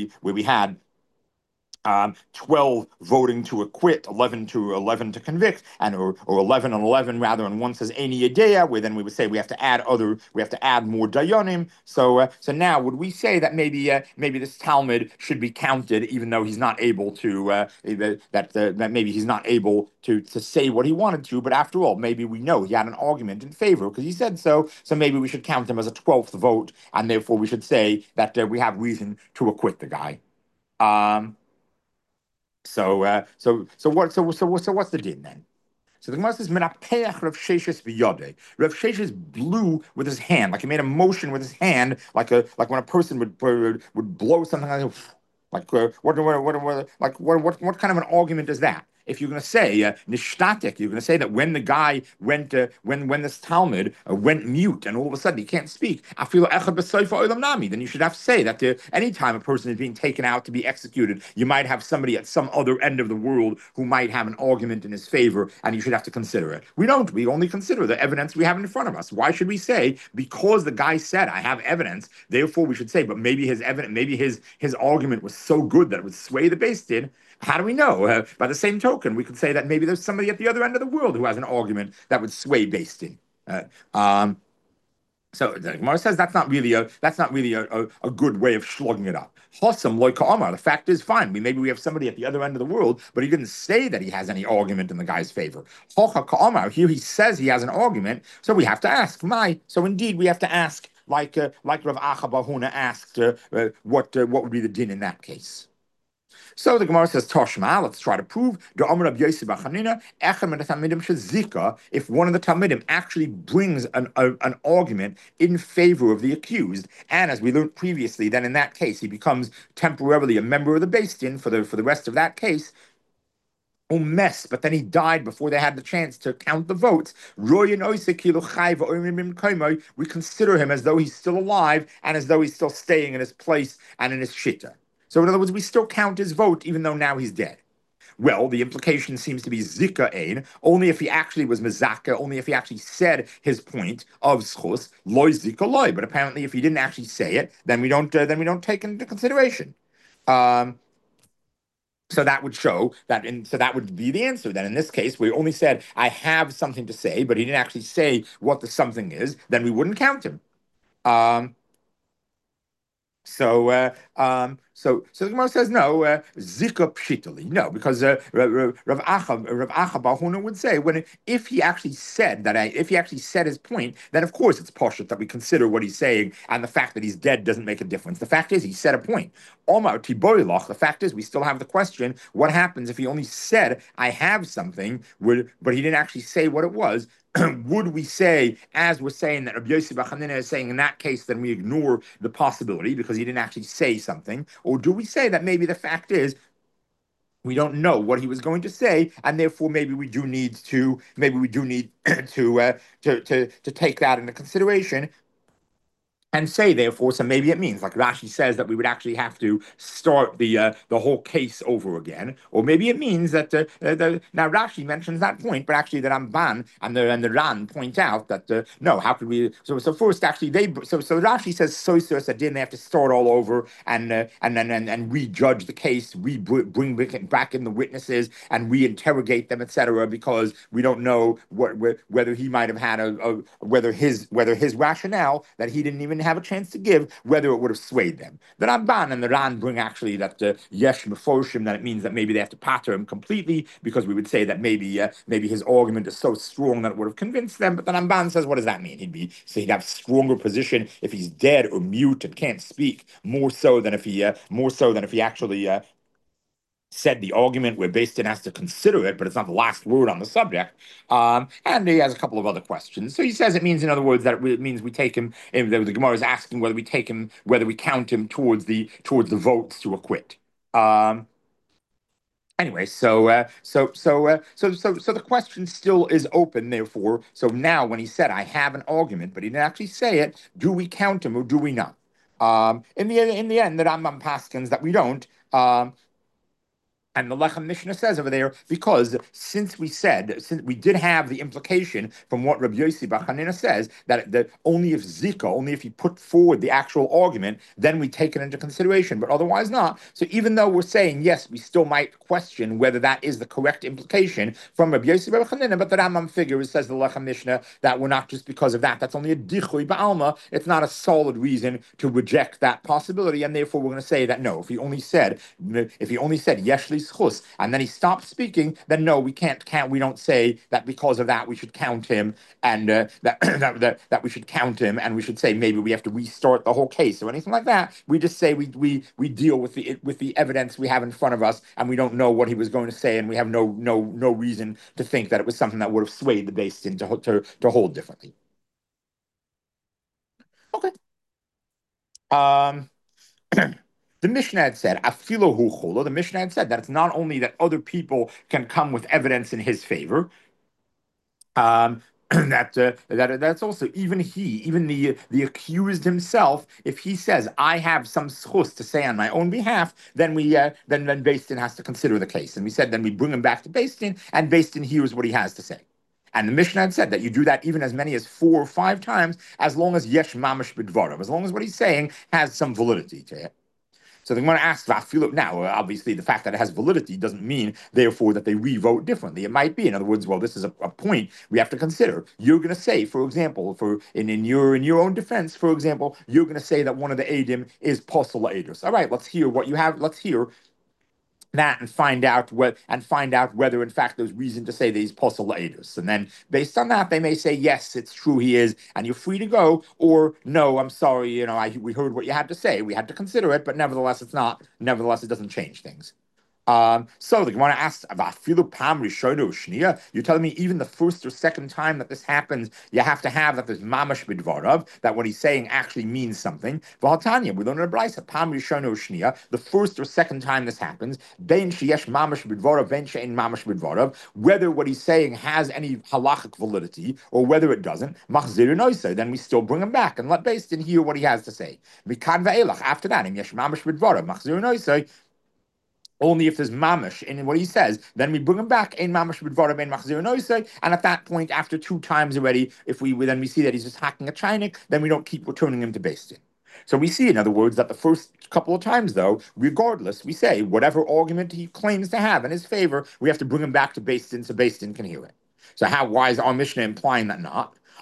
12 voting to acquit, 11 to convict, and or 11 and 11 rather, and one says any idea, where then we would say we have to add more dayanim. So now would we say that maybe this Talmud should be counted, even though he's not able to that maybe he's not able to say what he wanted to, but after all, maybe we know he had an argument in favor because he said so. So maybe we should count him as a 12th vote, and therefore we should say that we have reason to acquit the guy. What's the din then? So the Gemara says, "Menapeach Rav Sheshes b'yodei." Rav Sheshes blew with his hand, like he made a motion with his hand, like when a person would blow something what kind of an argument is that? If you're going to say nishtatik, you're going to say that when the guy went when this Talmud went mute and all of a sudden he can't speak, then you should have to say that anytime a person is being taken out to be executed, you might have somebody at some other end of the world who might have an argument in his favor, and you should have to consider it. We don't. We only consider the evidence we have in front of us. Why should we say because the guy said I have evidence, therefore we should say, but maybe his evidence, maybe his argument was so good that it would sway the Beis Din? How do we know? By the same token, we could say that maybe there's somebody at the other end of the world who has an argument that would sway Beis Din. So the Gemara says that's not really a good way of slugging it up. Hossam loy ka'amar. The fact is, fine. Maybe we have somebody at the other end of the world, but he didn't say that he has any argument in the guy's favor. Hocha ka'amar. Here he says he has an argument, so we have to ask. So indeed we have to ask, like Rav Acha bar Huna asked, what would be the din in that case? So the Gemara says, Toshma, let's try to prove, if one of the Talmidim actually brings an argument in favor of the accused, and as we learned previously, then in that case, he becomes temporarily a member of the Beis Din for the rest of that case, but then he died before they had the chance to count the votes. We consider him as though he's still alive and as though he's still staying in his place and in his shitta. So in other words, we still count his vote even though now he's dead. Well, the implication seems to be zika ein, only if he actually was mezaka, only if he actually said his point of schus, loy zika loy. But apparently, if he didn't actually say it, then we don't take into consideration. So that would show that, so that would be the answer. Then in this case, we only said, I have something to say, but he didn't actually say what the something is, then we wouldn't count him. So the Gemara says no, zika pshitali, no, because Rav Acha Bar Huna would say if he actually said if he actually said his point, then of course it's poshut that we consider what he's saying, and the fact that he's dead doesn't make a difference. The fact is he said a point. Omar Tiborilach. The fact is we still have the question: what happens if he only said I have something, but he didn't actually say what it was? Would we say, as we're saying that Rabbi Yossi bar Chanina is saying in that case, then we ignore the possibility because he didn't actually say something? Or do we say that maybe the fact is we don't know what he was going to say, and therefore maybe we do need to to take that into consideration and say, therefore, so maybe it means, like Rashi says, that we would actually have to start the whole case over again, or maybe it means that now Rashi mentions that point, but actually the Ramban and the Ran point out that no, how could we? So first, actually, so Rashi says soisos adin, they have to start all over and rejudge the case, bring back in the witnesses and reinterrogate them, etc., because we don't know whether he might have had whether his rationale that he didn't even have a chance to give, whether it would have swayed them. The Ramban and the Ran bring actually that yesh meforshim, that it means that maybe they have to pater him completely, because we would say that maybe his argument is so strong that it would have convinced them. But the Ramban says, what does that mean? He'd have stronger position if he's dead or mute and can't speak, more so than if he actually said the argument where Din has to consider it, but it's not the last word on the subject. And he has a couple of other questions. So he says it means, in other words, that it means we take him. The Gemara is asking whether we take him, whether we count him towards the votes to acquit. Anyway, so the question still is open. Therefore, so now when he said I have an argument, but he didn't actually say it, do we count him or do we not? In the end, the Rambam paskins that we don't. And the Lechem Mishnah says over there, because since we did have the implication from what Rabbi Yossi bar Chanina says, that only if he put forward the actual argument, then we take it into consideration, but otherwise not. So even though we're saying, yes, we still might question whether that is the correct implication from Rabbi Yossi bar Chanina, but the Rambam figures, says the Lechem Mishnah, that we're not just because of that. That's only a dichui ba'alma. It's not a solid reason to reject that possibility, and therefore we're going to say that no, if he only said yeshli schus, and then he stopped speaking, then no, we don't say that because of that we should count him, and that we should count him, and we should say maybe we have to restart the whole case or anything like that. We just say we deal with the evidence we have in front of us, and we don't know what he was going to say, and we have no reason to think that it was something that would have swayed the base to hold differently. Okay. The Mishnah had said, "Afilo hu cholo." The Mishnah had said that it's not only that other people can come with evidence in his favor, that's also even the accused himself. If he says, "I have some schus to say on my own behalf," then Beis Din has to consider the case. And we said then we bring him back to Beis Din, and Beis Din hears what he has to say. And the Mishnah had said that you do that even as many as 4 or 5 times, as long as yesh mamash b'dvarav, as long as what he's saying has some validity to it. So the Gemara asks, now, obviously, the fact that it has validity doesn't mean, therefore, that they re-vote differently. It might be, in other words, well, this is a point we have to consider. You're going to say, for example, in your own defense, for example, you're going to say that one of the Eidim is Posel Eidos. All right, let's hear what you have. Let's hear that and find out whether in fact there's reason to say that he's posel laedus. And then based on that, they may say, yes, it's true he is, and you're free to go, or no, I'm sorry, we heard what you had to say. We had to consider it, but nevertheless, it's not. Nevertheless, it doesn't change things. So the Gemara asks about filu pam rishono shnia. You're telling me even the first or second time that this happens, you have to have that there's mamash bidvarav, that what he's saying actually means something. V'hatanya, we learn in a brayso, pam rishono shnia. The first or second time this happens, bein sheyesh mamash bidvarav, bein she'ein mamash bidvarav. Whether what he's saying has any halachic validity or whether it doesn't, machzir noisa. Then we still bring him back and let Beis Din hear what he has to say. Mikan ve'elach. After that, im yesh mamash bidvarav, machzir noisa. Only if there's mamash in what he says, then we bring him back in mamash b'dvarav ben machzir noisei. And at that point, after 2 times already, if we see that he's just hacking a chinik, then we don't keep returning him to Beis Din. So we see, in other words, that the first couple of times, though, regardless, we say whatever argument he claims to have in his favor, we have to bring him back to Beis Din so Beis Din can hear it. So why is our Mishnah implying that not?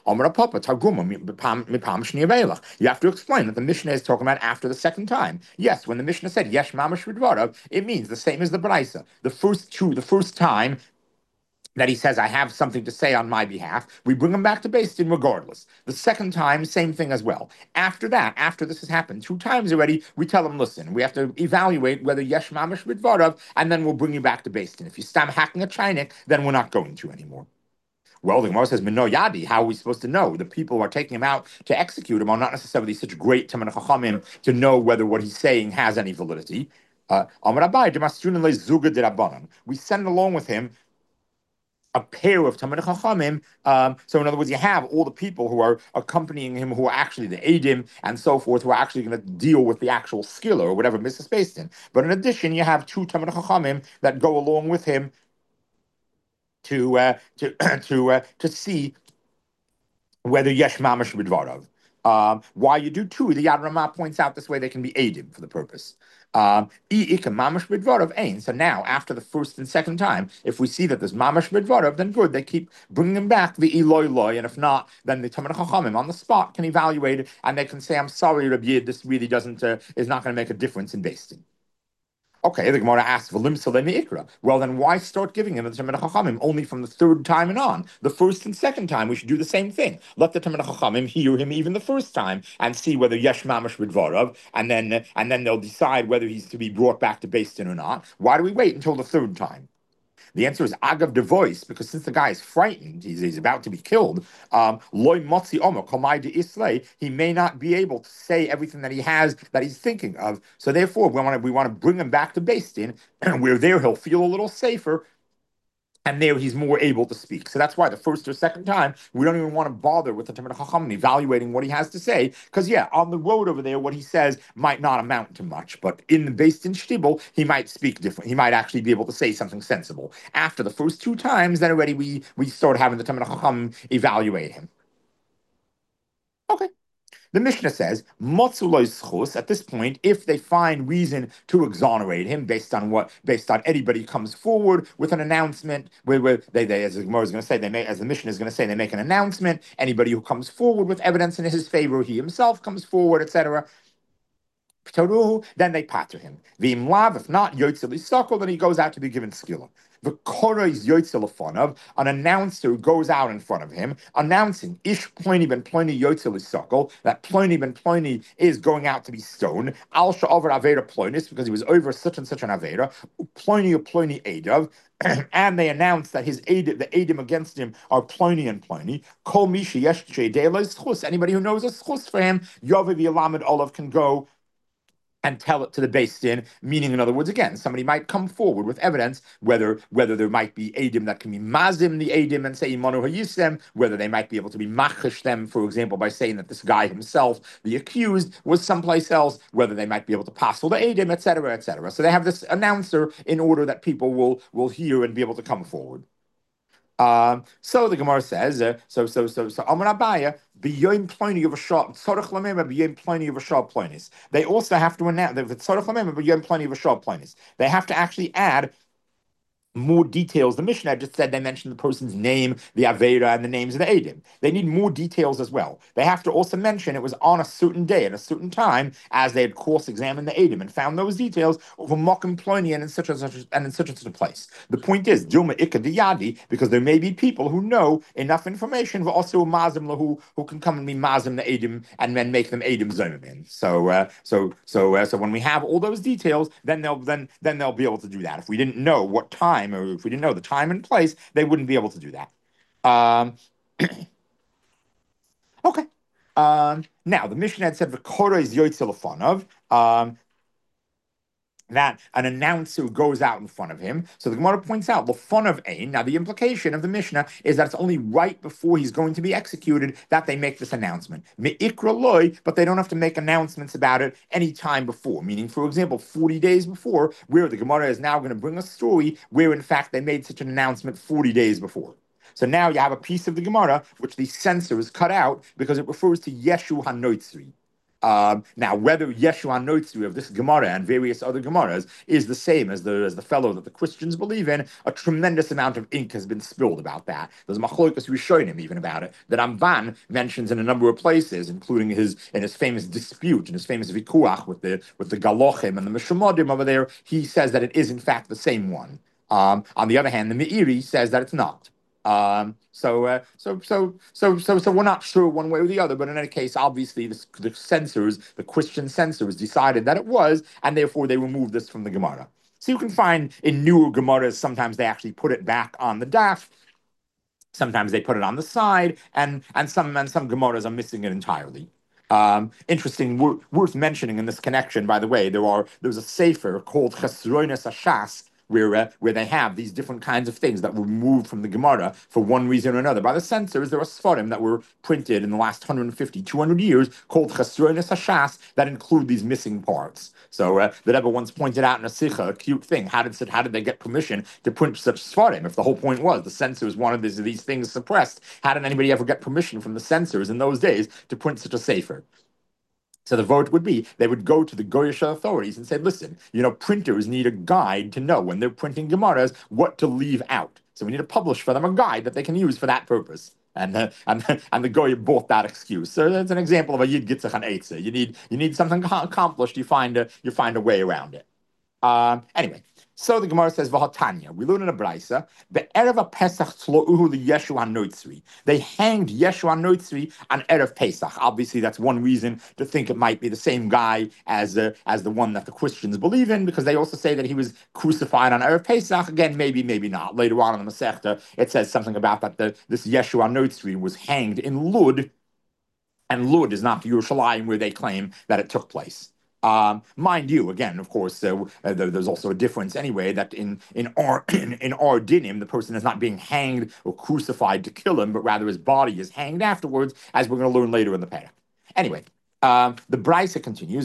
You have to explain that the Mishnah is talking about after the second time. Yes, when the Mishnah said Yesh Mamash Vidvarav, it means the same as the Braisa. The first time that he says, I have something to say on my behalf, we bring him back to Beis Din regardless. The second time, same thing as well. After that, after this has happened 2 times already, we tell him, listen, we have to evaluate whether Yesh Mamash Vidvarav, and then we'll bring you back to Beis Din. If you stop hacking a chinik, then we're not going to anymore. Well, the Gemara says, "Mino Yadi." How are we supposed to know? The people who are taking him out to execute him are not necessarily such great Talmidei Chachamim to know whether what he's saying has any validity. We send along with him a pair of Talmidei Chachamim. So in other words, you have all the people who are accompanying him, who are actually the Eidim and so forth, who are actually going to deal with the actual skiller or whatever Mrs. Based in. But in addition, you have 2 Talmidei Chachamim that go along with him to to see whether yesh mamash b'dvarav. Why you do 2? The Yad Ramah points out this way they can be adim for the purpose. So now, after the first and second time, if we see that there's mamash b'dvarav, then good. They keep bringing them back the Eloi loy, and if not, then the Talmidei Chachamim on the spot can evaluate it, and they can say, "I'm sorry, Rabbi Yid, this really doesn't is not going to make a difference in Beis Din." Okay, the Gemara asks, well, then why start giving him the Talmidei Chachamim only from the third time and on? The first and second time, we should do the same thing. Let the Talmidei Chachamim hear him even the first time and see whether Yesh Mamash B'dvarav, and then they'll decide whether he's to be brought back to Beis Din or not. Why do we wait until the third time? The answer is agav devois, because since the guy is frightened, he's about to be killed. Loy motzi omer komai de islay. He may not be able to say everything that he's thinking of. So therefore, we want to bring him back to Beis Din, where there he'll feel a little safer. And there he's more able to speak. So that's why the first or second time, we don't even want to bother with the Talmidei Chachamim evaluating what he has to say. Because, yeah, on the road over there, what he says might not amount to much. But in the Beis Din Shtibel, he might speak different. He might actually be able to say something sensible. After the first 2 times, then already we start having the Talmidei Chachamim evaluate him. Okay. The Mishnah says, Motzuloi schus, at this point, if they find reason to exonerate him based on anybody comes forward with an announcement, where they as the Gemara is going to say, as the Mishnah is going to say, they make an announcement. Anybody who comes forward with evidence in his favor, he himself comes forward, etc. Then they pater him. V'im lav, if not, yotzei l'sakol, then he goes out to be given skila. The kora is yotzei l'fanav, an announcer goes out in front of him, announcing Ish Ploni ben Ploni yotzei l'sakol, that Ploni ben Ploni is going out to be stoned. Al sha'over avera plonis, because he was over such and such an avera. Ploni or Ploni edav. And they announce that the edim against him are Ploni and Ploni. Kol mishi yesh schus. Anybody who knows a schus for him, Yovav Yelamed Olav can go and tell it to the Beis Din, meaning, in other words, again, somebody might come forward with evidence, whether there might be Eidim that can be Mazim the Eidim and say Imanu Hayisem, whether they might be able to be Machish them, for example, by saying that this guy himself, the accused, was someplace else, whether they might be able to passel the Eidim, etc., etc. So they have this announcer in order that people will hear and be able to come forward. So the Gemara says, so Amar Abaya, b'yoyim ploni of a shop, tzorach lamema b'yoyim ploni of a shop plonis. They also have to announce the tzorach lamema b'yoyim ploni of a shop plonis. They have to actually add more details. The Mishnah just said they mentioned the person's name, the Aveda, and the names of the Eidim. They need more details as well. They have to also mention it was on a certain day at a certain time, as they had cross-examined the Eidim and found those details over Mokim Ploni and in such and such a place. The point is, Dilma Ika Diyadi, because there may be people who know enough information for also Mazim who can come and be Mazim the Eidim and then make them Eidim Zomim. So when we have all those details, then they'll be able to do that. If we didn't know what time, or if we didn't know the time and place, they wouldn't be able to do that. Okay. Now the Mishnah had said the Korah is Yotzei L'fanav. That an announcer goes out in front of him. So the Gemara points out the fun of Ein. Now the implication of the Mishnah is that it's only right before he's going to be executed that they make this announcement. Me'ikra loy, but they don't have to make announcements about it any time before. Meaning, for example, 40 days before, where the Gemara is now going to bring a story where in fact they made such an announcement 40 days before. So now you have a piece of the Gemara which the censor is cut out because it refers to Yeshu HaNoitzri. Now, whether Yeshua Noitzu of this Gemara and various other Gemaras is the same as the fellow that the Christians believe in, a tremendous amount of ink has been spilled about that. There's machlokas rishonim even about it that Ramban mentions in a number of places, including in his famous dispute, in his famous vikuach with the Galochim and the Mishamodim over there. He says that it is in fact the same one. On the other hand, the Meiri says that it's not. So we're not sure one way or the other, but in any case, obviously the censors, the Christian censors, decided that it was, and therefore they removed this from the Gemara. So you can find in newer Gemaras, sometimes they actually put it back on the daf, sometimes they put it on the side, and some Gemaras are missing it entirely. Interesting, worth mentioning in this connection, by the way, there's a sefer called Chesroines Hashas, where they have these different kinds of things that were removed from the Gemara for one reason or another. By the censors, there are Sfarim that were printed in the last 150, 200 years called Chesroines Hashas that include these missing parts. So the Rebbe once pointed out in a Sikha, a cute thing. How did they get permission to print such Sfarim? If the whole point was the censors wanted these things suppressed, how did anybody ever get permission from the censors in those days to print such a sefer? So the vote would be, they would go to the Goyish authorities and say, listen, printers need a guide to know when they're printing Gemaras what to leave out. So we need to publish for them a guide that they can use for that purpose. And the Goy bought that excuse. So that's an example of a Yid Gitzach and Eitzah. You need something accomplished, you find a way around it. Anyway, so the Gemara says, "V'hatanya." We learn in a brayso, "Be'erev Pesach tzlo'uhu liyeshu hanoitzri." They hanged Yeshu hanoitzri on erev Pesach. Obviously, that's one reason to think it might be the same guy as the one that the Christians believe in, because they also say that he was crucified on erev Pesach. Again, maybe not. Later on in the Masechta, it says something about that this Yeshu hanoitzri was hanged in Lud, and Lud is not Yerushalayim where they claim that it took place. Mind you, again, of course, there's also a difference anyway that in our dinim, the person is not being hanged or crucified to kill him, but rather his body is hanged afterwards, as we're going to learn later in the parak. Anyway, the brayso continues.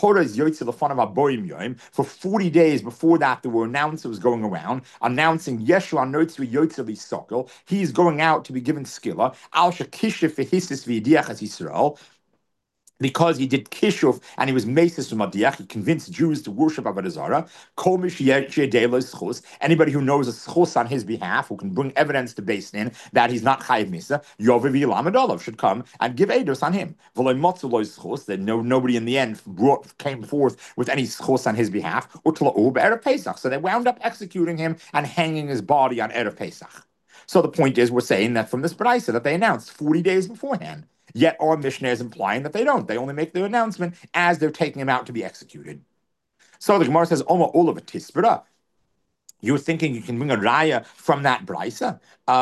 For 40 days before that, there were announcers going around announcing Yeshua Notzri Yotzeli Sokol. He's going out to be given skilla. Al Shakishif Vehisis V'Yidiach Yisrael. Because he did kishuf and he was mesis u'madiach, he convinced Jews to worship Avodah Zarah. Kol mi sheyedei lo schus, anybody who knows a schus on his behalf, who can bring evidence to Beis Din that he's not chayiv misa, yovev yilamed olav, should come and give edus on him. V'lo motzu lo schus, that nobody in the end came forth with any schus on his behalf. U'tla'u be'erev Pesach, so they wound up executing him and hanging his body on erev Pesach. So the point is, we're saying that from this brayso that they announced 40 days beforehand. Yet our Mishnah is implying that they don't. They only make their announcement as they're taking him out to be executed. So the Gemara says, Oma Olav Tispera. You're thinking you can bring a raya from that brayso?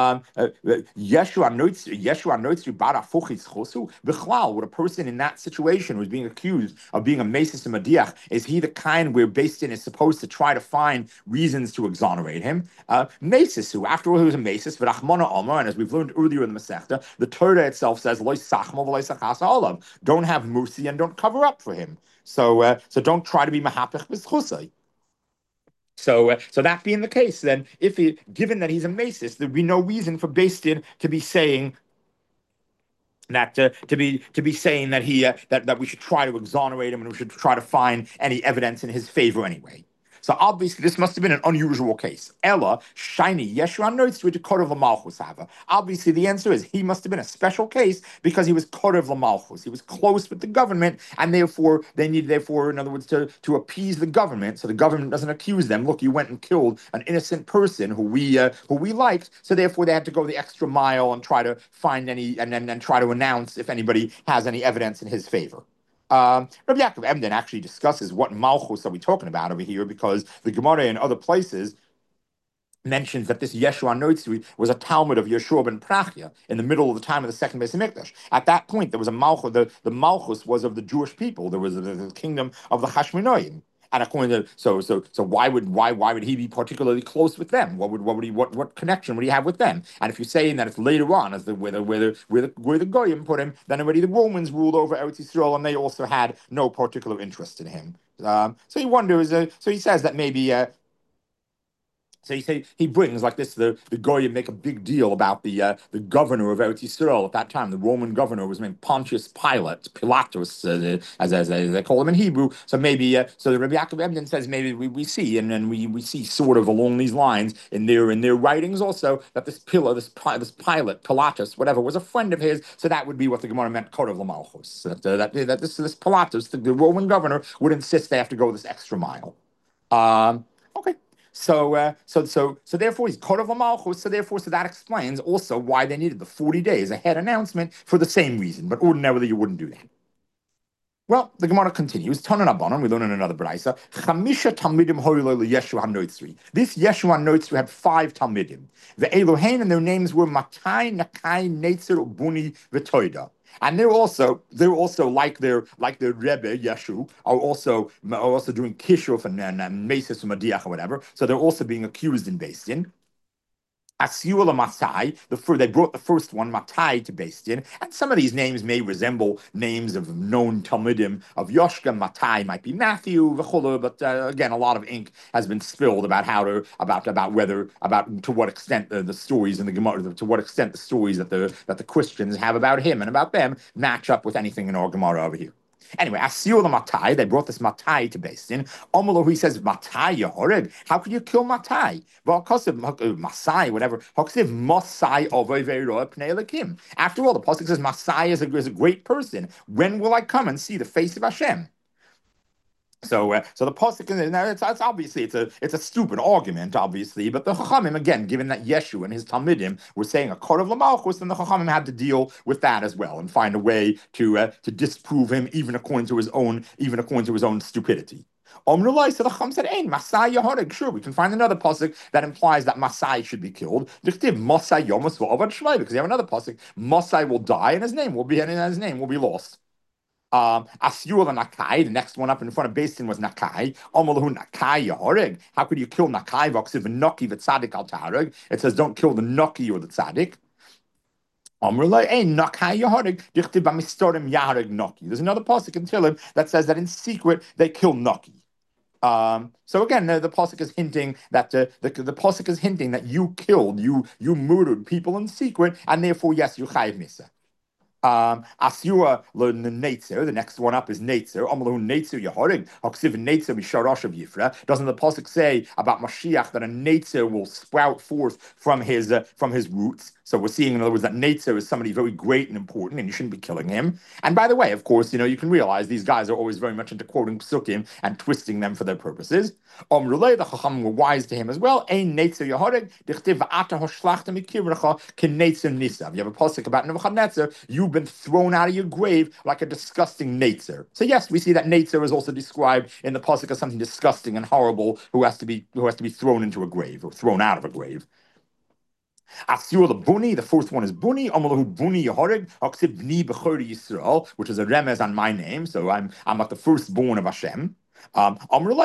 Yeshua Noitzi Bara Fuchis Chosu. Bichlal, would a person in that situation who's being accused of being a Mesis and Madiach, is he the kind where Beis Din is supposed to try to find reasons to exonerate him? Mesis, who after all he was a Mesis, but Achmona Omer, and as we've learned earlier in the Masechta, the Torah itself says, Lo Sachmo v'lo Sachas Olav. Don't have mercy and don't cover up for him. So don't try to be Mahapich B'schusay. So that being the case, then, given that he's a Mesis, there'd be no reason for Beis Din to be saying that saying that that we should try to exonerate him and we should try to find any evidence in his favor anyway. So obviously this must have been an unusual case. Ella, shiny, Yeshua Noitz with the Korav Lamalchus Hava. Obviously the answer is he must have been a special case because he was Korav Lamalchus. He was close with the government, and therefore they needed, in other words, to appease the government so the government doesn't accuse them. Look, you went and killed an innocent person who we liked, so therefore they had to go the extra mile and try to find any and try to announce if anybody has any evidence in his favor. Rabbi Yaakov Emden actually discusses what Malchus are we talking about over here, because the Gemara in other places mentions that this Yeshua Noitzi was a Talmud of Yeshua ben Prachia in the middle of the time of the second Beis Hamikdash. At that point, there was a Malchus. The Malchus was of the Jewish people. There was the kingdom of the Hashmonaim. And according to so why would he be particularly close with them? What connection would he have with them? And if you're saying that it's later on as where the Goyim put him, then already the Romans ruled over Eretz Yisrael and they also had no particular interest in him. So he wonders. So he says that maybe So he brings like this the Goyim make a big deal about the governor of Eretz Yisrael at that time. The Roman governor was named Pontius Pilate, Pilatus, as they call him in Hebrew. So maybe so the Rabbi Yaakov Emden says maybe we see and we see sort of along these lines in their writings also that this Pilate, Pilatus, whatever, was a friend of his. So that would be what the Gemara meant, Korav Lamalchus. That this Pilatus, the Roman governor, would insist they have to go this extra mile. Okay. So therefore he's Korav Lamalchus. So that explains also why they needed the 40 days ahead announcement for the same reason. But ordinarily you wouldn't do that. Well, the Gemara continues. Tanan Abanon, we learn in another brayso. Chamisha talmidim hoylo Yeshua Hanoitzri. This Yeshua Hanoitzri had 5 talmidim. The Elohein, and their names were Matai, Nakai, Netzer, Buni, V'toida. And they're also like their Rebbe Yeshu are also doing kishuf and mesis Madiach or whatever. So they're also being accused in Beis Din. Asiula Matai, they brought the first one, Matai, to Beis Din, and some of these names may resemble names of known Talmudim of Yoshka. Matai might be Matthew, V'chulu, but again, a lot of ink has been spilled about to what extent the stories in the Gemara, to what extent the stories that the Christians have about him and about them match up with anything in our Gemara over here. Anyway, Asiul Matai, they brought this Matai to Beis Din. Omolo, he says, Matai Yehoreg, how could you kill Matai? Masai, whatever. Hoksiv Masai Ovevero Pnei. After all, the Pasuk says Masai is a great person. When will I come and see the face of Hashem? So the pasuk, it's obviously it's a stupid argument, obviously, but the Chachamim, again, given that Yeshu and his Talmidim were saying a Korav Lamalchus, then the Chachamim had to deal with that as well and find a way to disprove him even according to his own stupidity. Omrulai, so the Chacham said, "Ein Masai Yehorig." Sure, we can find another pasuk that implies that Masai should be killed. Dichtiv Masai Yomus v'Avad Shmai, because you have another pasuk, Masai will die and his name will be lost. Asiul and Nakai, the next one up in front of Beis Din was Nakai. Omalahu Nakai Yahorig. How could you kill Nakai? Voxiv Noki v'Tzadik al Taharig. It says don't kill the Noki or the Tzadik. Nakai Yahorig. Dichtiv b'Mistorim Yahorig Noki. There's another pasuk in Tehillim that says that in secret they kill Noki. So again, the pasuk is hinting that the pasuk is hinting that you murdered people in secret, and therefore yes, you chayiv misa. Asura Netzer, the next one up is Netzer. Amalu Netzer Yehorig. Haksiv Netzer Misharash of Yifra. Doesn't the pasuk say about Mashiach that a Netzer will sprout forth from his roots? So we're seeing, in other words, that Netzer is somebody very great and important, and you shouldn't be killing him. And by the way, of course, you can realize these guys are always very much into quoting psukim and twisting them for their purposes. Rulei, the Chacham were wise to him as well. Ein Netzer Yehorig. Dichtiv va'ata hoshlachta mikivrecha k'Netzer nisav. You have a pasuk about Nebuchadnezzar. You've been thrown out of your grave like a disgusting Netzer. So yes, we see that Netzer is also described in the pasuk as something disgusting and horrible who has to be thrown into a grave or thrown out of a grave. Asur the Buni, the fourth one is Buni. Amalahu Buni Yehorig. Aksib Bni Bechori Yisrael, which is a remez on my name. So I'm like the firstborn of Hashem. Fine,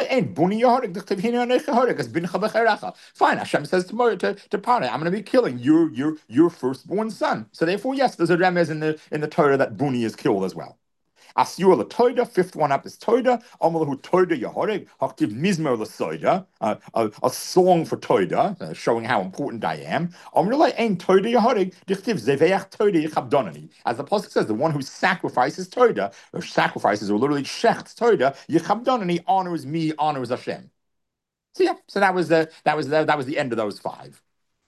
Hashem says to Parah, I'm going to be killing your firstborn son. So therefore, yes, there's a remez in the Torah that Buni is killed as well. Asur la Toida, fifth one up is Toida. Amalahu Toida Yehorig. Haktiv Mizmer la Soida, a song for Toida, showing how important I am. Amrulai ain't Toida Yehorig. Dichtiv Zeveach Toida Yichabdonani. As the pasuk says, the one who sacrifices Toida, or sacrifices, or literally shechts Toida, Yichabdonani honors me, honors Hashem. So yeah, so that was the end of those 5.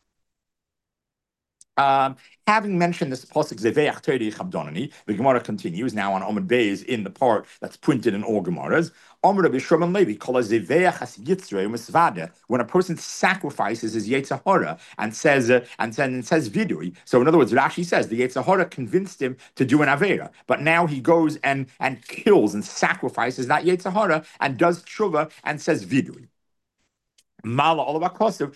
Having mentioned this pasuk Zeveach Toida Chabdonani, the Gemara continues now on Omid Beis in the part that's printed in all Gemaras. When a person sacrifices his Yetzer Hara and says vidui. So in other words, Rashi says the Yetzer Hara convinced him to do an avera, but now he goes and kills and sacrifices that Yetzer Hara and does tshuva and says vidui. The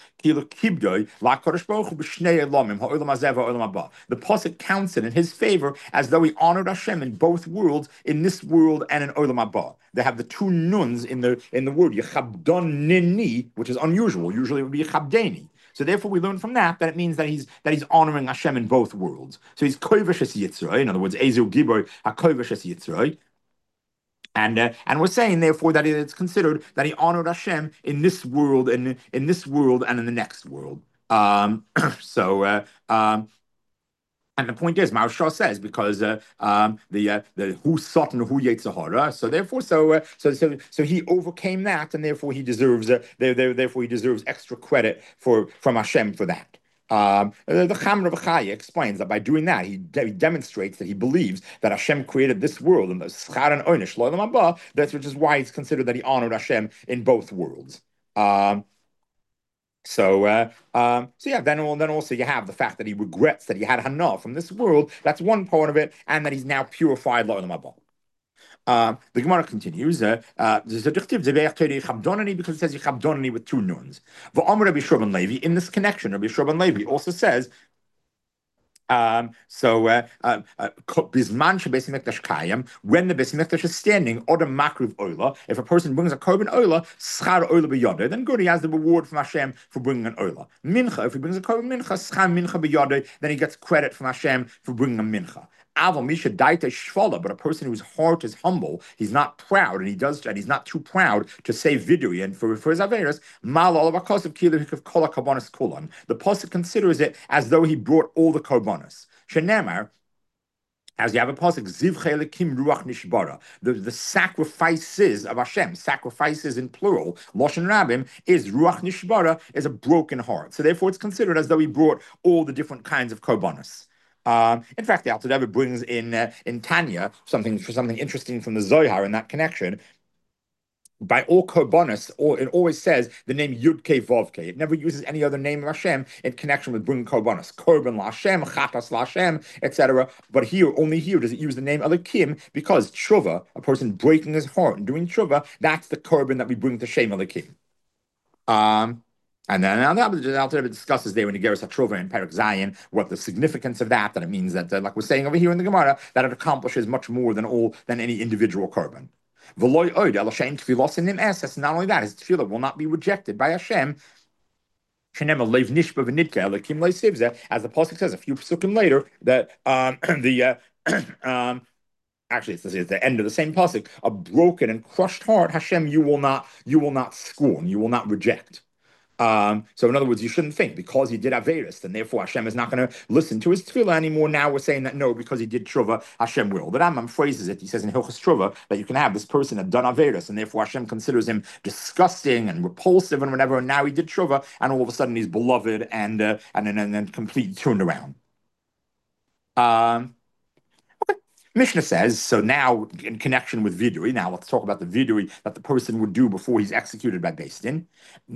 pasuk counts it in his favor as though he honored Hashem in both worlds, in this world and in Olam Haba. They have the 2 nuns in the word Yechabdonini, which is unusual. Usually it would be Yechabdeni. So therefore, we learn from that it means that he's honoring Hashem in both worlds. So he's kovish es Yitzray. In other words, Ezu Gibor HaKovish es Yitzray. And we're saying therefore that it's considered that he honored Hashem in this world and in this world and in the next world. So and the point is, Maharsha says because the who sought and who Yetzirah, so therefore, so he overcame that, and therefore he deserves therefore he deserves extra credit from Hashem for that. The Chamra V'Chaya explains that by doing that, he demonstrates that he believes that Hashem created this world and the Schar and Oynish Lo'olam Haba. That's which is why it's considered that he honored Hashem in both worlds. So yeah, then also you have the fact that he regrets that he had hana from this world. That's one part of it, and that he's now purified Lo'olam Haba. The Gemara continues. There's a dichtiv Chabdonani because it says Chabdonani with two nuns. V'Amar Rabbi Shurban Levi in this connection, Rabbi Shurban Levi also says. Bisman Beis Hamikdash Kayim, when the Beis Hamikdash is standing, Odam Makriv Oila, if a person brings a korban Oila, Schar Oila B'Yodeh, then good, he has the reward from Hashem for bringing an Oila. Mincha, if he brings a korban Mincha, Schar Mincha B'Yodeh, then he gets credit from Hashem for bringing a Mincha. Aval Misha Daita Shvala, but a person whose heart is humble, he's not proud, and he's not too proud to say vidui and for his averis. Mal of Kola Karbonis Kulan. The pasuk considers it as though he brought all the karbonis. Shenemar, as you have a pasuk, Ziv Chelekim Ruach Nishbara, the sacrifices of Hashem, sacrifices in plural, Loshen Rabim, is Ruach Nishbara, is a broken heart. So therefore it's considered as though he brought all the different kinds of karbonis. In fact, the Alter Rebbe brings in Tanya something interesting from the Zohar in that connection. By all korbanos, it always says the name Yud Kei Vav Kei. It never uses any other name of Hashem in connection with bringing korbanos. Korban la Hashem, chatas la Hashem, etc. But only here does it use the name Elokim because tshuva, a person breaking his heart and doing tshuva, that's the korban that we bring to Shem Elokim. And then the Alter Rebbe discusses there in the Geras HaTrova in Perek Zayin what the significance of that it means that, like we're saying over here in the Gemara, that it accomplishes much more than any individual korban. Not only that, his tefillah will not be rejected by Hashem. As the pasuk says a few psukim later that actually, it's the end of the same pasuk. A broken and crushed heart, Hashem, you will not scorn, you will not reject. So in other words, you shouldn't think because he did Averis, and therefore Hashem is not going to listen to his tefillah anymore. Now we're saying that no, because he did Trova, Hashem will. The Rambam phrases it. He says in Hilchos Trova that you can have this person had done Averis, and therefore Hashem considers him disgusting and repulsive and whatever. And now he did Trova, and all of a sudden he's beloved and then completely turned around. Mishnah says, so now in connection with vidui, now let's talk about the vidui that the person would do before he's executed by Beis Din.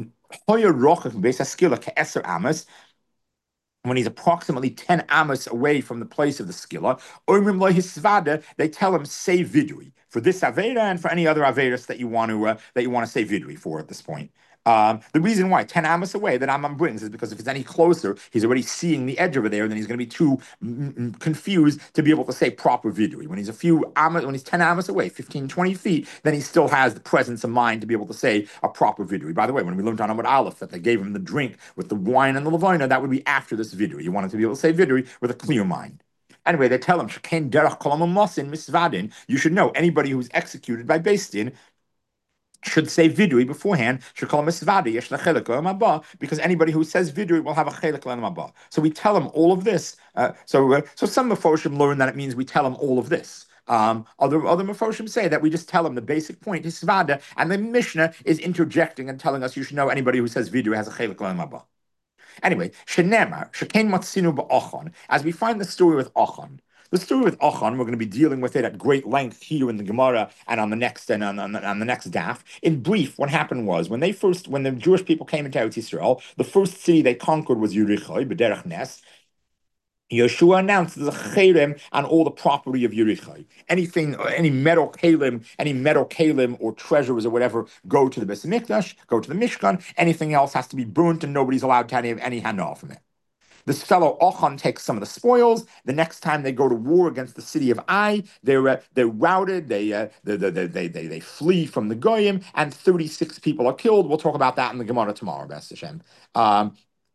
When he's approximately 10 amos away from the place of the skilla, they tell him, say vidui for this avera and for any other averas that you want to say vidui for at this point. The reason why 10 amos away that Rambam brings is because if it's any closer, he's already seeing the edge over there, then he's going to be too confused to be able to say proper vidui. When he's 10 amos away, 15, 20 feet, then he still has the presence of mind to be able to say a proper vidui. By the way, when we learned on Amud Aleph that they gave him the drink with the wine and the levina, that would be after this vidui. You wanted to be able to say vidui with a clear mind. Anyway, they tell him, Shekain derech kol hamamosin misvadin. You should know anybody who's executed by Beis Din should say vidui beforehand, should call him misvadi, yesh lechelik l'maba, because anybody who says vidui will have a chelik l'maba. So we tell him all of this. So some Meforshim learn that it means we tell him all of this. Other Meforshim say that we just tell him the basic point, hisvada, and the Mishnah is interjecting and telling us you should know anybody who says vidui has a chelik l'maba. Anyway, shenemar, shekain matzinu ba'achon, as we find the story with Achon. The story with Achan, we're going to be dealing with it at great length here in the Gemara and on the next on the next daf. In brief, what happened was when the Jewish people came into Eretz Yisrael, the first city they conquered was Yericho, B'derech Nes. Yeshua announced the cherem on all the property of Yericho. Any metal kalim or treasures or whatever go to the Beis Hamikdash, go to the Mishkan. Anything else has to be burnt, and nobody's allowed to have any hana from it. This fellow Achan takes some of the spoils. The next time they go to war against the city of Ai, they're routed. They flee from the Goyim, and 36 people are killed. We'll talk about that in the Gemara tomorrow, B'ez Hashem.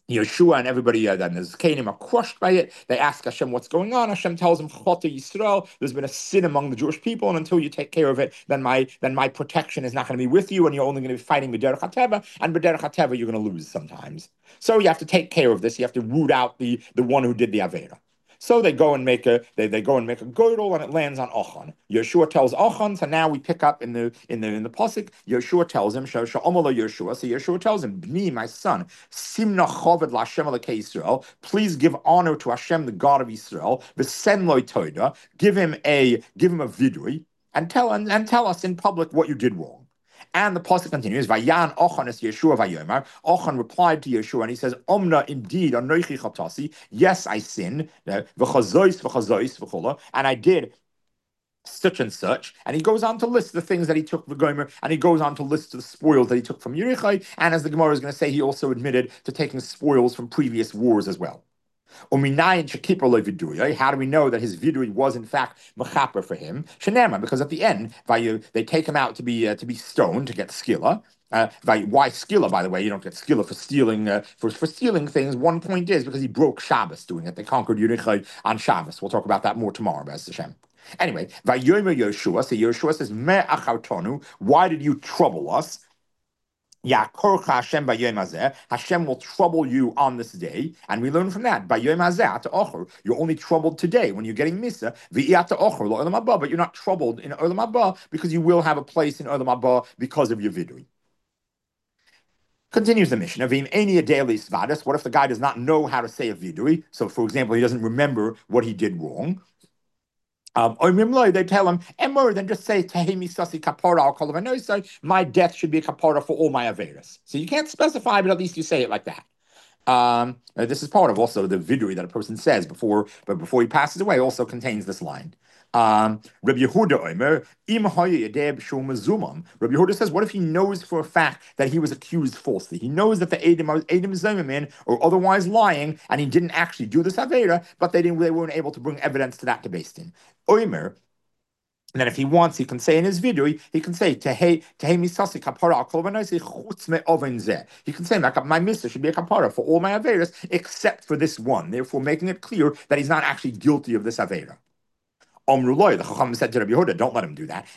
Yeshua and everybody, then the Zakanim are crushed by it. They ask Hashem what's going on. Hashem tells them, Chota Yisrael, there's been a sin among the Jewish people, and until you take care of it, then my protection is not going to be with you, and you're only going to be fighting B'derech HaTeva, and B'derech HaTeva you're going to lose sometimes. So you have to take care of this. You have to root out the one who did the Avera. So they go and make a girdle, and it lands on Ochan. Yeshua tells Ochan. So now we pick up in the pasuk. Yeshua tells him, Yeshua. So Yeshua tells him, Bni, my son, Simna choved laHashem Elokei Yisrael. Please give honor to Hashem, the God of Israel. V'sen lo toida. Give him a vidui, and tell us in public what you did wrong. And the pasuk continues, Vayan Ochan es Yeshua vayomer. Ochan replied to Yeshua, and he says, Omna, indeed, anoichi chatasi. Yes, I sinned. V'chazois v'chola, and I did such and such. And he goes on to list the things that he took for Gomer, and he goes on to list the spoils that he took from Yerichai. And as the Gemara is going to say, he also admitted to taking spoils from previous wars as well. How do we know that his vidui was in fact mechaper for him? Shenema, because at the end, they take him out to be stoned to get skilla. Why skilla? By the way, you don't get skilla for stealing for stealing things. One point is because he broke Shabbos doing it. They conquered Yerichai on Shabbos. We'll talk about that more tomorrow, B'ez Hashem. Anyway, Vayomer Yeshua. So Yeshua says, Me achartonu. Why did you trouble us? Hashem will trouble you on this day, and we learn from that. You're only troubled today when you're getting misa, but you're not troubled in Olam Haba because you will have a place in Olam Haba because of your vidui. Continues the mission. What if the guy does not know how to say a vidui? So, for example, he doesn't remember what he did wrong. They tell him, Emor, then just say, my death should be a kapara for all my averas. So you can't specify, but at least you say it like that. This is part of also the vidui that a person says before he passes away, also contains this line. Rabbi Yehuda Rabbi Yehuda says, what if he knows for a fact that he was accused falsely? He knows that the Eidim Zomim or otherwise lying, and he didn't actually do this Avera, but they weren't able to bring evidence to that to Beis Din. Omer, and then if he wants, he can say in his video, he can say, he can say, my mitzvah should be a kapara for all my averas, except for this one, therefore making it clear that he's not actually guilty of this avera. The Chacham said to Rabbi Yehuda, don't let him do that.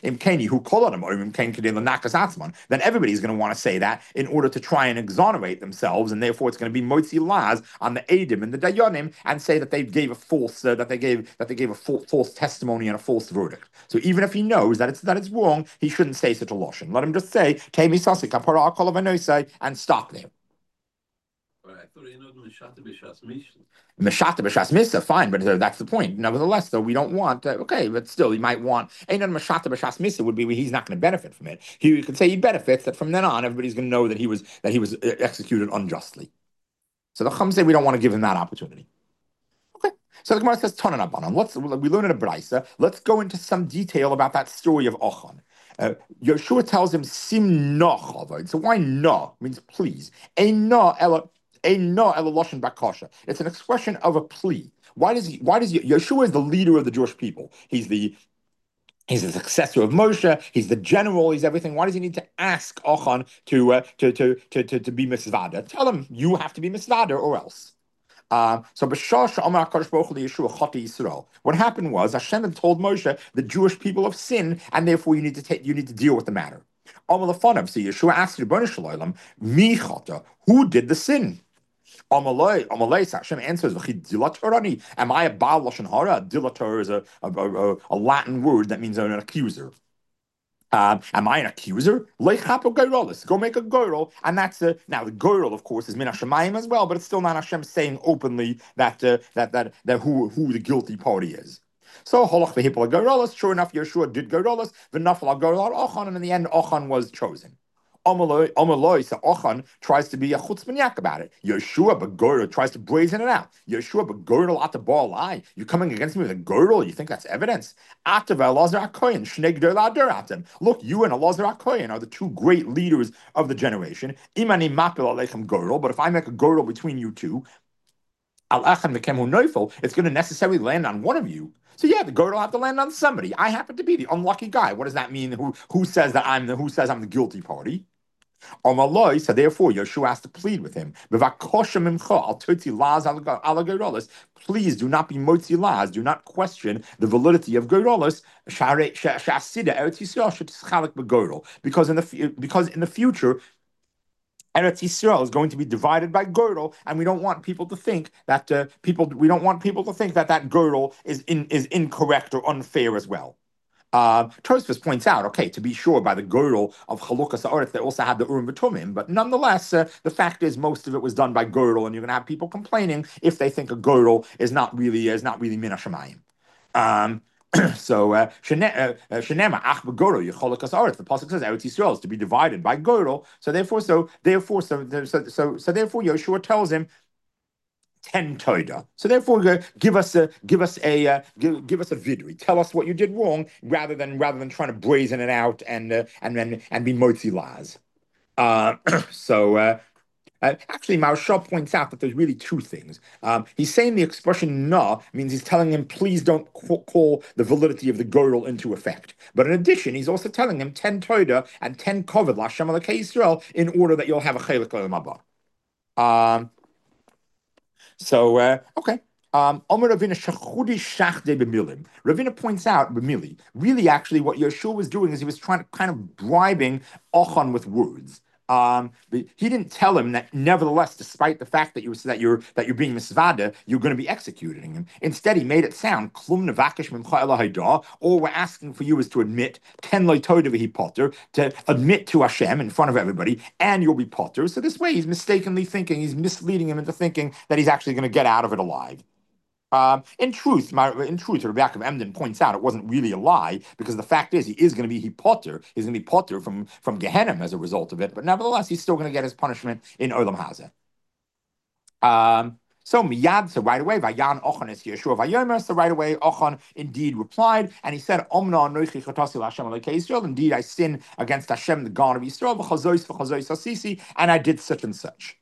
Then everybody's going to want to say that in order to try and exonerate themselves, and therefore it's going to be motzi laz on the Eidim and the Dayanim, and say that they gave a false false testimony and a false verdict. So even if he knows that it's wrong, he shouldn't say such a lashon. Let him just say and stop there. Meshata b'shas misa, fine, but that's the point. Nevertheless, though, we don't want. Okay, but still, he might want. Einon meshata b'shas misa would be where he's not going to benefit from it. He could say he benefits that from then on, everybody's going to know that he was executed unjustly. So the Chum say we don't want to give him that opportunity. Okay, so the Gemara says Tanan Abanan. We learn in a brayso. Let's go into some detail about that story of Ochan. Yeshua tells him sim no chavod. So why no means please. Ein no ela. It's an expression of a plea. Why does Yeshua is the leader of the Jewish people? He's the successor of Moshe. He's the general. He's everything. Why does he need to ask Ochan to be misvada? Tell him you have to be misvada or else. So what happened was Hashem had told Moshe the Jewish people have sinned, and therefore you need to deal with the matter. So Yeshua asked Ribono Shel Olam, Mi chata, who did the sin? Hashem answers, am I a Baal Lashon Hara? Dilator is a Latin word that means an accuser. Am I an accuser? Go make a goyrol, and that's now the goyrol, of course, is min Hashemayim as well, but it's still not Hashem saying openly that who the guilty party is. So holach v'hipol goyrolos. Sure enough, Yeshua did goyrolos. V'nafal goyrol Ochan, and in the end, Ochan was chosen. Amaloi, so Ochan tries to be a chutzpaniak about it. Yeshua, but Girdle tries to brazen it out. Yeshua, but Girdle at the ball lie. You're coming against me with a Girdle? You think that's evidence? Look, you and Elazar HaKohen are the two great leaders of the generation. Imani mapil alechem Girdle, but if I make a Girdle between you two, it's going to necessarily land on one of you. So yeah, the goat will have to land on somebody. I happen to be the unlucky guy. What does that mean? Who says that who says I'm the guilty party? Amaloi, so therefore Yeshua has to plead with him. Please do not be motzi las, do not question the validity of Goyrolis, because in the future Eretz Yisrael is going to be divided by girdle, and we don't want people to think that we don't want people to think that that girdle is incorrect or unfair as well. Tosfos points out, okay, to be sure, by the girdle of Chalukas Haaretz, they also had the Urim V'Tumim, but nonetheless, the fact is most of it was done by girdle, and you're going to have people complaining if they think a girdle is not really min hashamayim. So Shenema Ach Begoro Yecholikas Aretz. The pasuk says Eretz Yisrael is to be divided by girdle. So therefore Yeshua tells him 10 toida. So therefore, give us a vidri. Tell us what you did wrong, rather than trying to brazen it out and be motzi las. Actually, Maharshal points out that there's really two things. He's saying the expression "na" means he's telling him, please don't call the validity of the girdle into effect. But in addition, he's also telling him 10 toida and 10 kavod l'Hashem Elokei Yisrael in order that you'll have a chelik l'olam haba. Okay. Ravina points out, really actually what Yeshua was doing is he was trying to kind of bribing Ochan with words. But he didn't tell him that nevertheless, despite the fact that you're being misvada, you're going to be executing him. Instead, he made it sound klum nevakesh mimcha ela hayda. All we're asking for you is to admit ten loitoda v'hi potter, to admit to Hashem in front of everybody, and you'll be potter. So this way, he's misleading him into thinking that he's actually going to get out of it alive. In truth, Rabbi Yaakov Emden points out it wasn't really a lie, because the fact is he's going to be potter from Gehenna as a result of it, but nevertheless he's still going to get his punishment in Olam Hazeh. So right away, Vayan Ochan is Yeshua Vayomer. So right away, Ochan indeed replied, and he said, Omna Noichi Chotasi L'Hashem Elokei Yisrael. Indeed, I sin against Hashem, the God of Yisrael, v'chazois asisi, and I did such and such.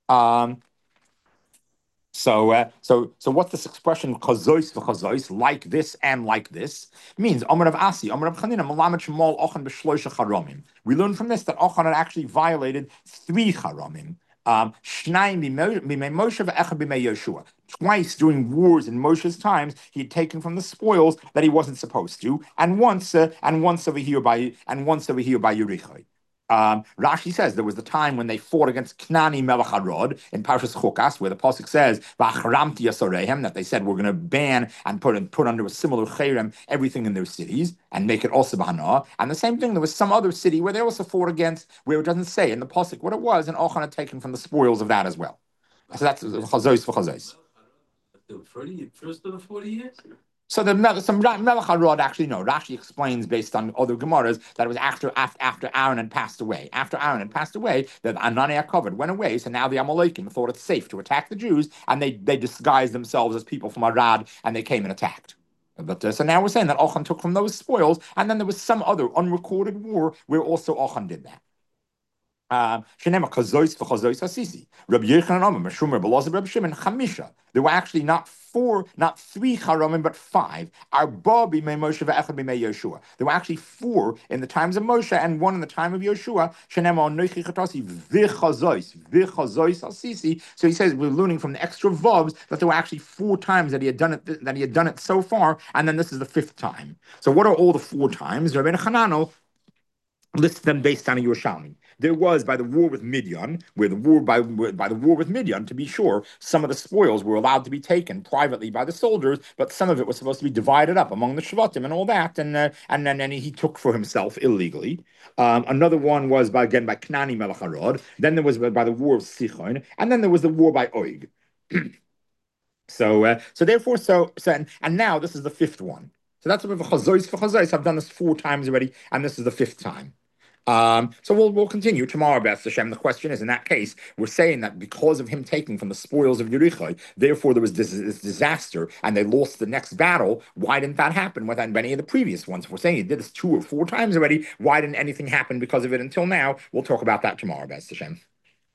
So what's this expression chazois v'chazois, like this and like this? It means Amar of Asi, Amar of Chanina, Malamed Shemol Ochan b'shloisha charamim. We learn from this that Ochan had actually violated 3 charamim. Shnayim b'mei Moshe v'echad b'mei Yeshua. Twice during wars in Moshe's times, he had taken from the spoils that he wasn't supposed to, and once over here by Yerichai. Rashi says there was the time when they fought against Knani Melech Harod in Parshas Chukas, where the pasuk says "V'achramti yasorehem," that they said we're going to ban and put under a similar cherem everything in their cities and make it also b'hana. And the same thing, there was some other city where they also fought against, where it doesn't say in the pasuk what it was, and Ochan had taken from the spoils of that as well. So that's chazois for chazois. The first of the 40 years. So Melech Harod, actually no. Rashi explains based on other Gemaras that it was after Aaron had passed away. After Aaron had passed away, the Anani HaKavod went away. So now the Amalekim thought it's safe to attack the Jews, and they disguised themselves as people from Arad, and they came and attacked. But so now we're saying that Ochan took from those spoils, and then there was some other unrecorded war where also Ochan did that. There were actually not 3 charamim, but 5. There were actually 4 in the times of Moshe and 1 in the time of Yeshua. So he says we're learning from the extra vobs that there were actually 4 times that he had done it so far, and then this is the 5th time. So what are all the 4 times? Rabbeinu Hanano lists them based on a Yerushalmi. There was by the war with Midian, by the war with Midian, to be sure, some of the spoils were allowed to be taken privately by the soldiers, but some of it was supposed to be divided up among the Shvatim and all that, and then he took for himself illegally. Another one was by Knani Melech Harod. Then there was by the war of Sichon, and then there was the war by Og. So now this is the 5th one. So that's what chazois for chazois. I've done this 4 times already, and this is the 5th time. So we'll continue tomorrow, B'ez Hashem. The question is, in that case, we're saying that because of him taking from the spoils of Yerichai, therefore there was this disaster, and they lost the next battle. Why didn't that happen with any of the previous ones? If we're saying he did this 2 or 4 times already, why didn't anything happen because of it until now? We'll talk about that tomorrow, B'ez Hashem.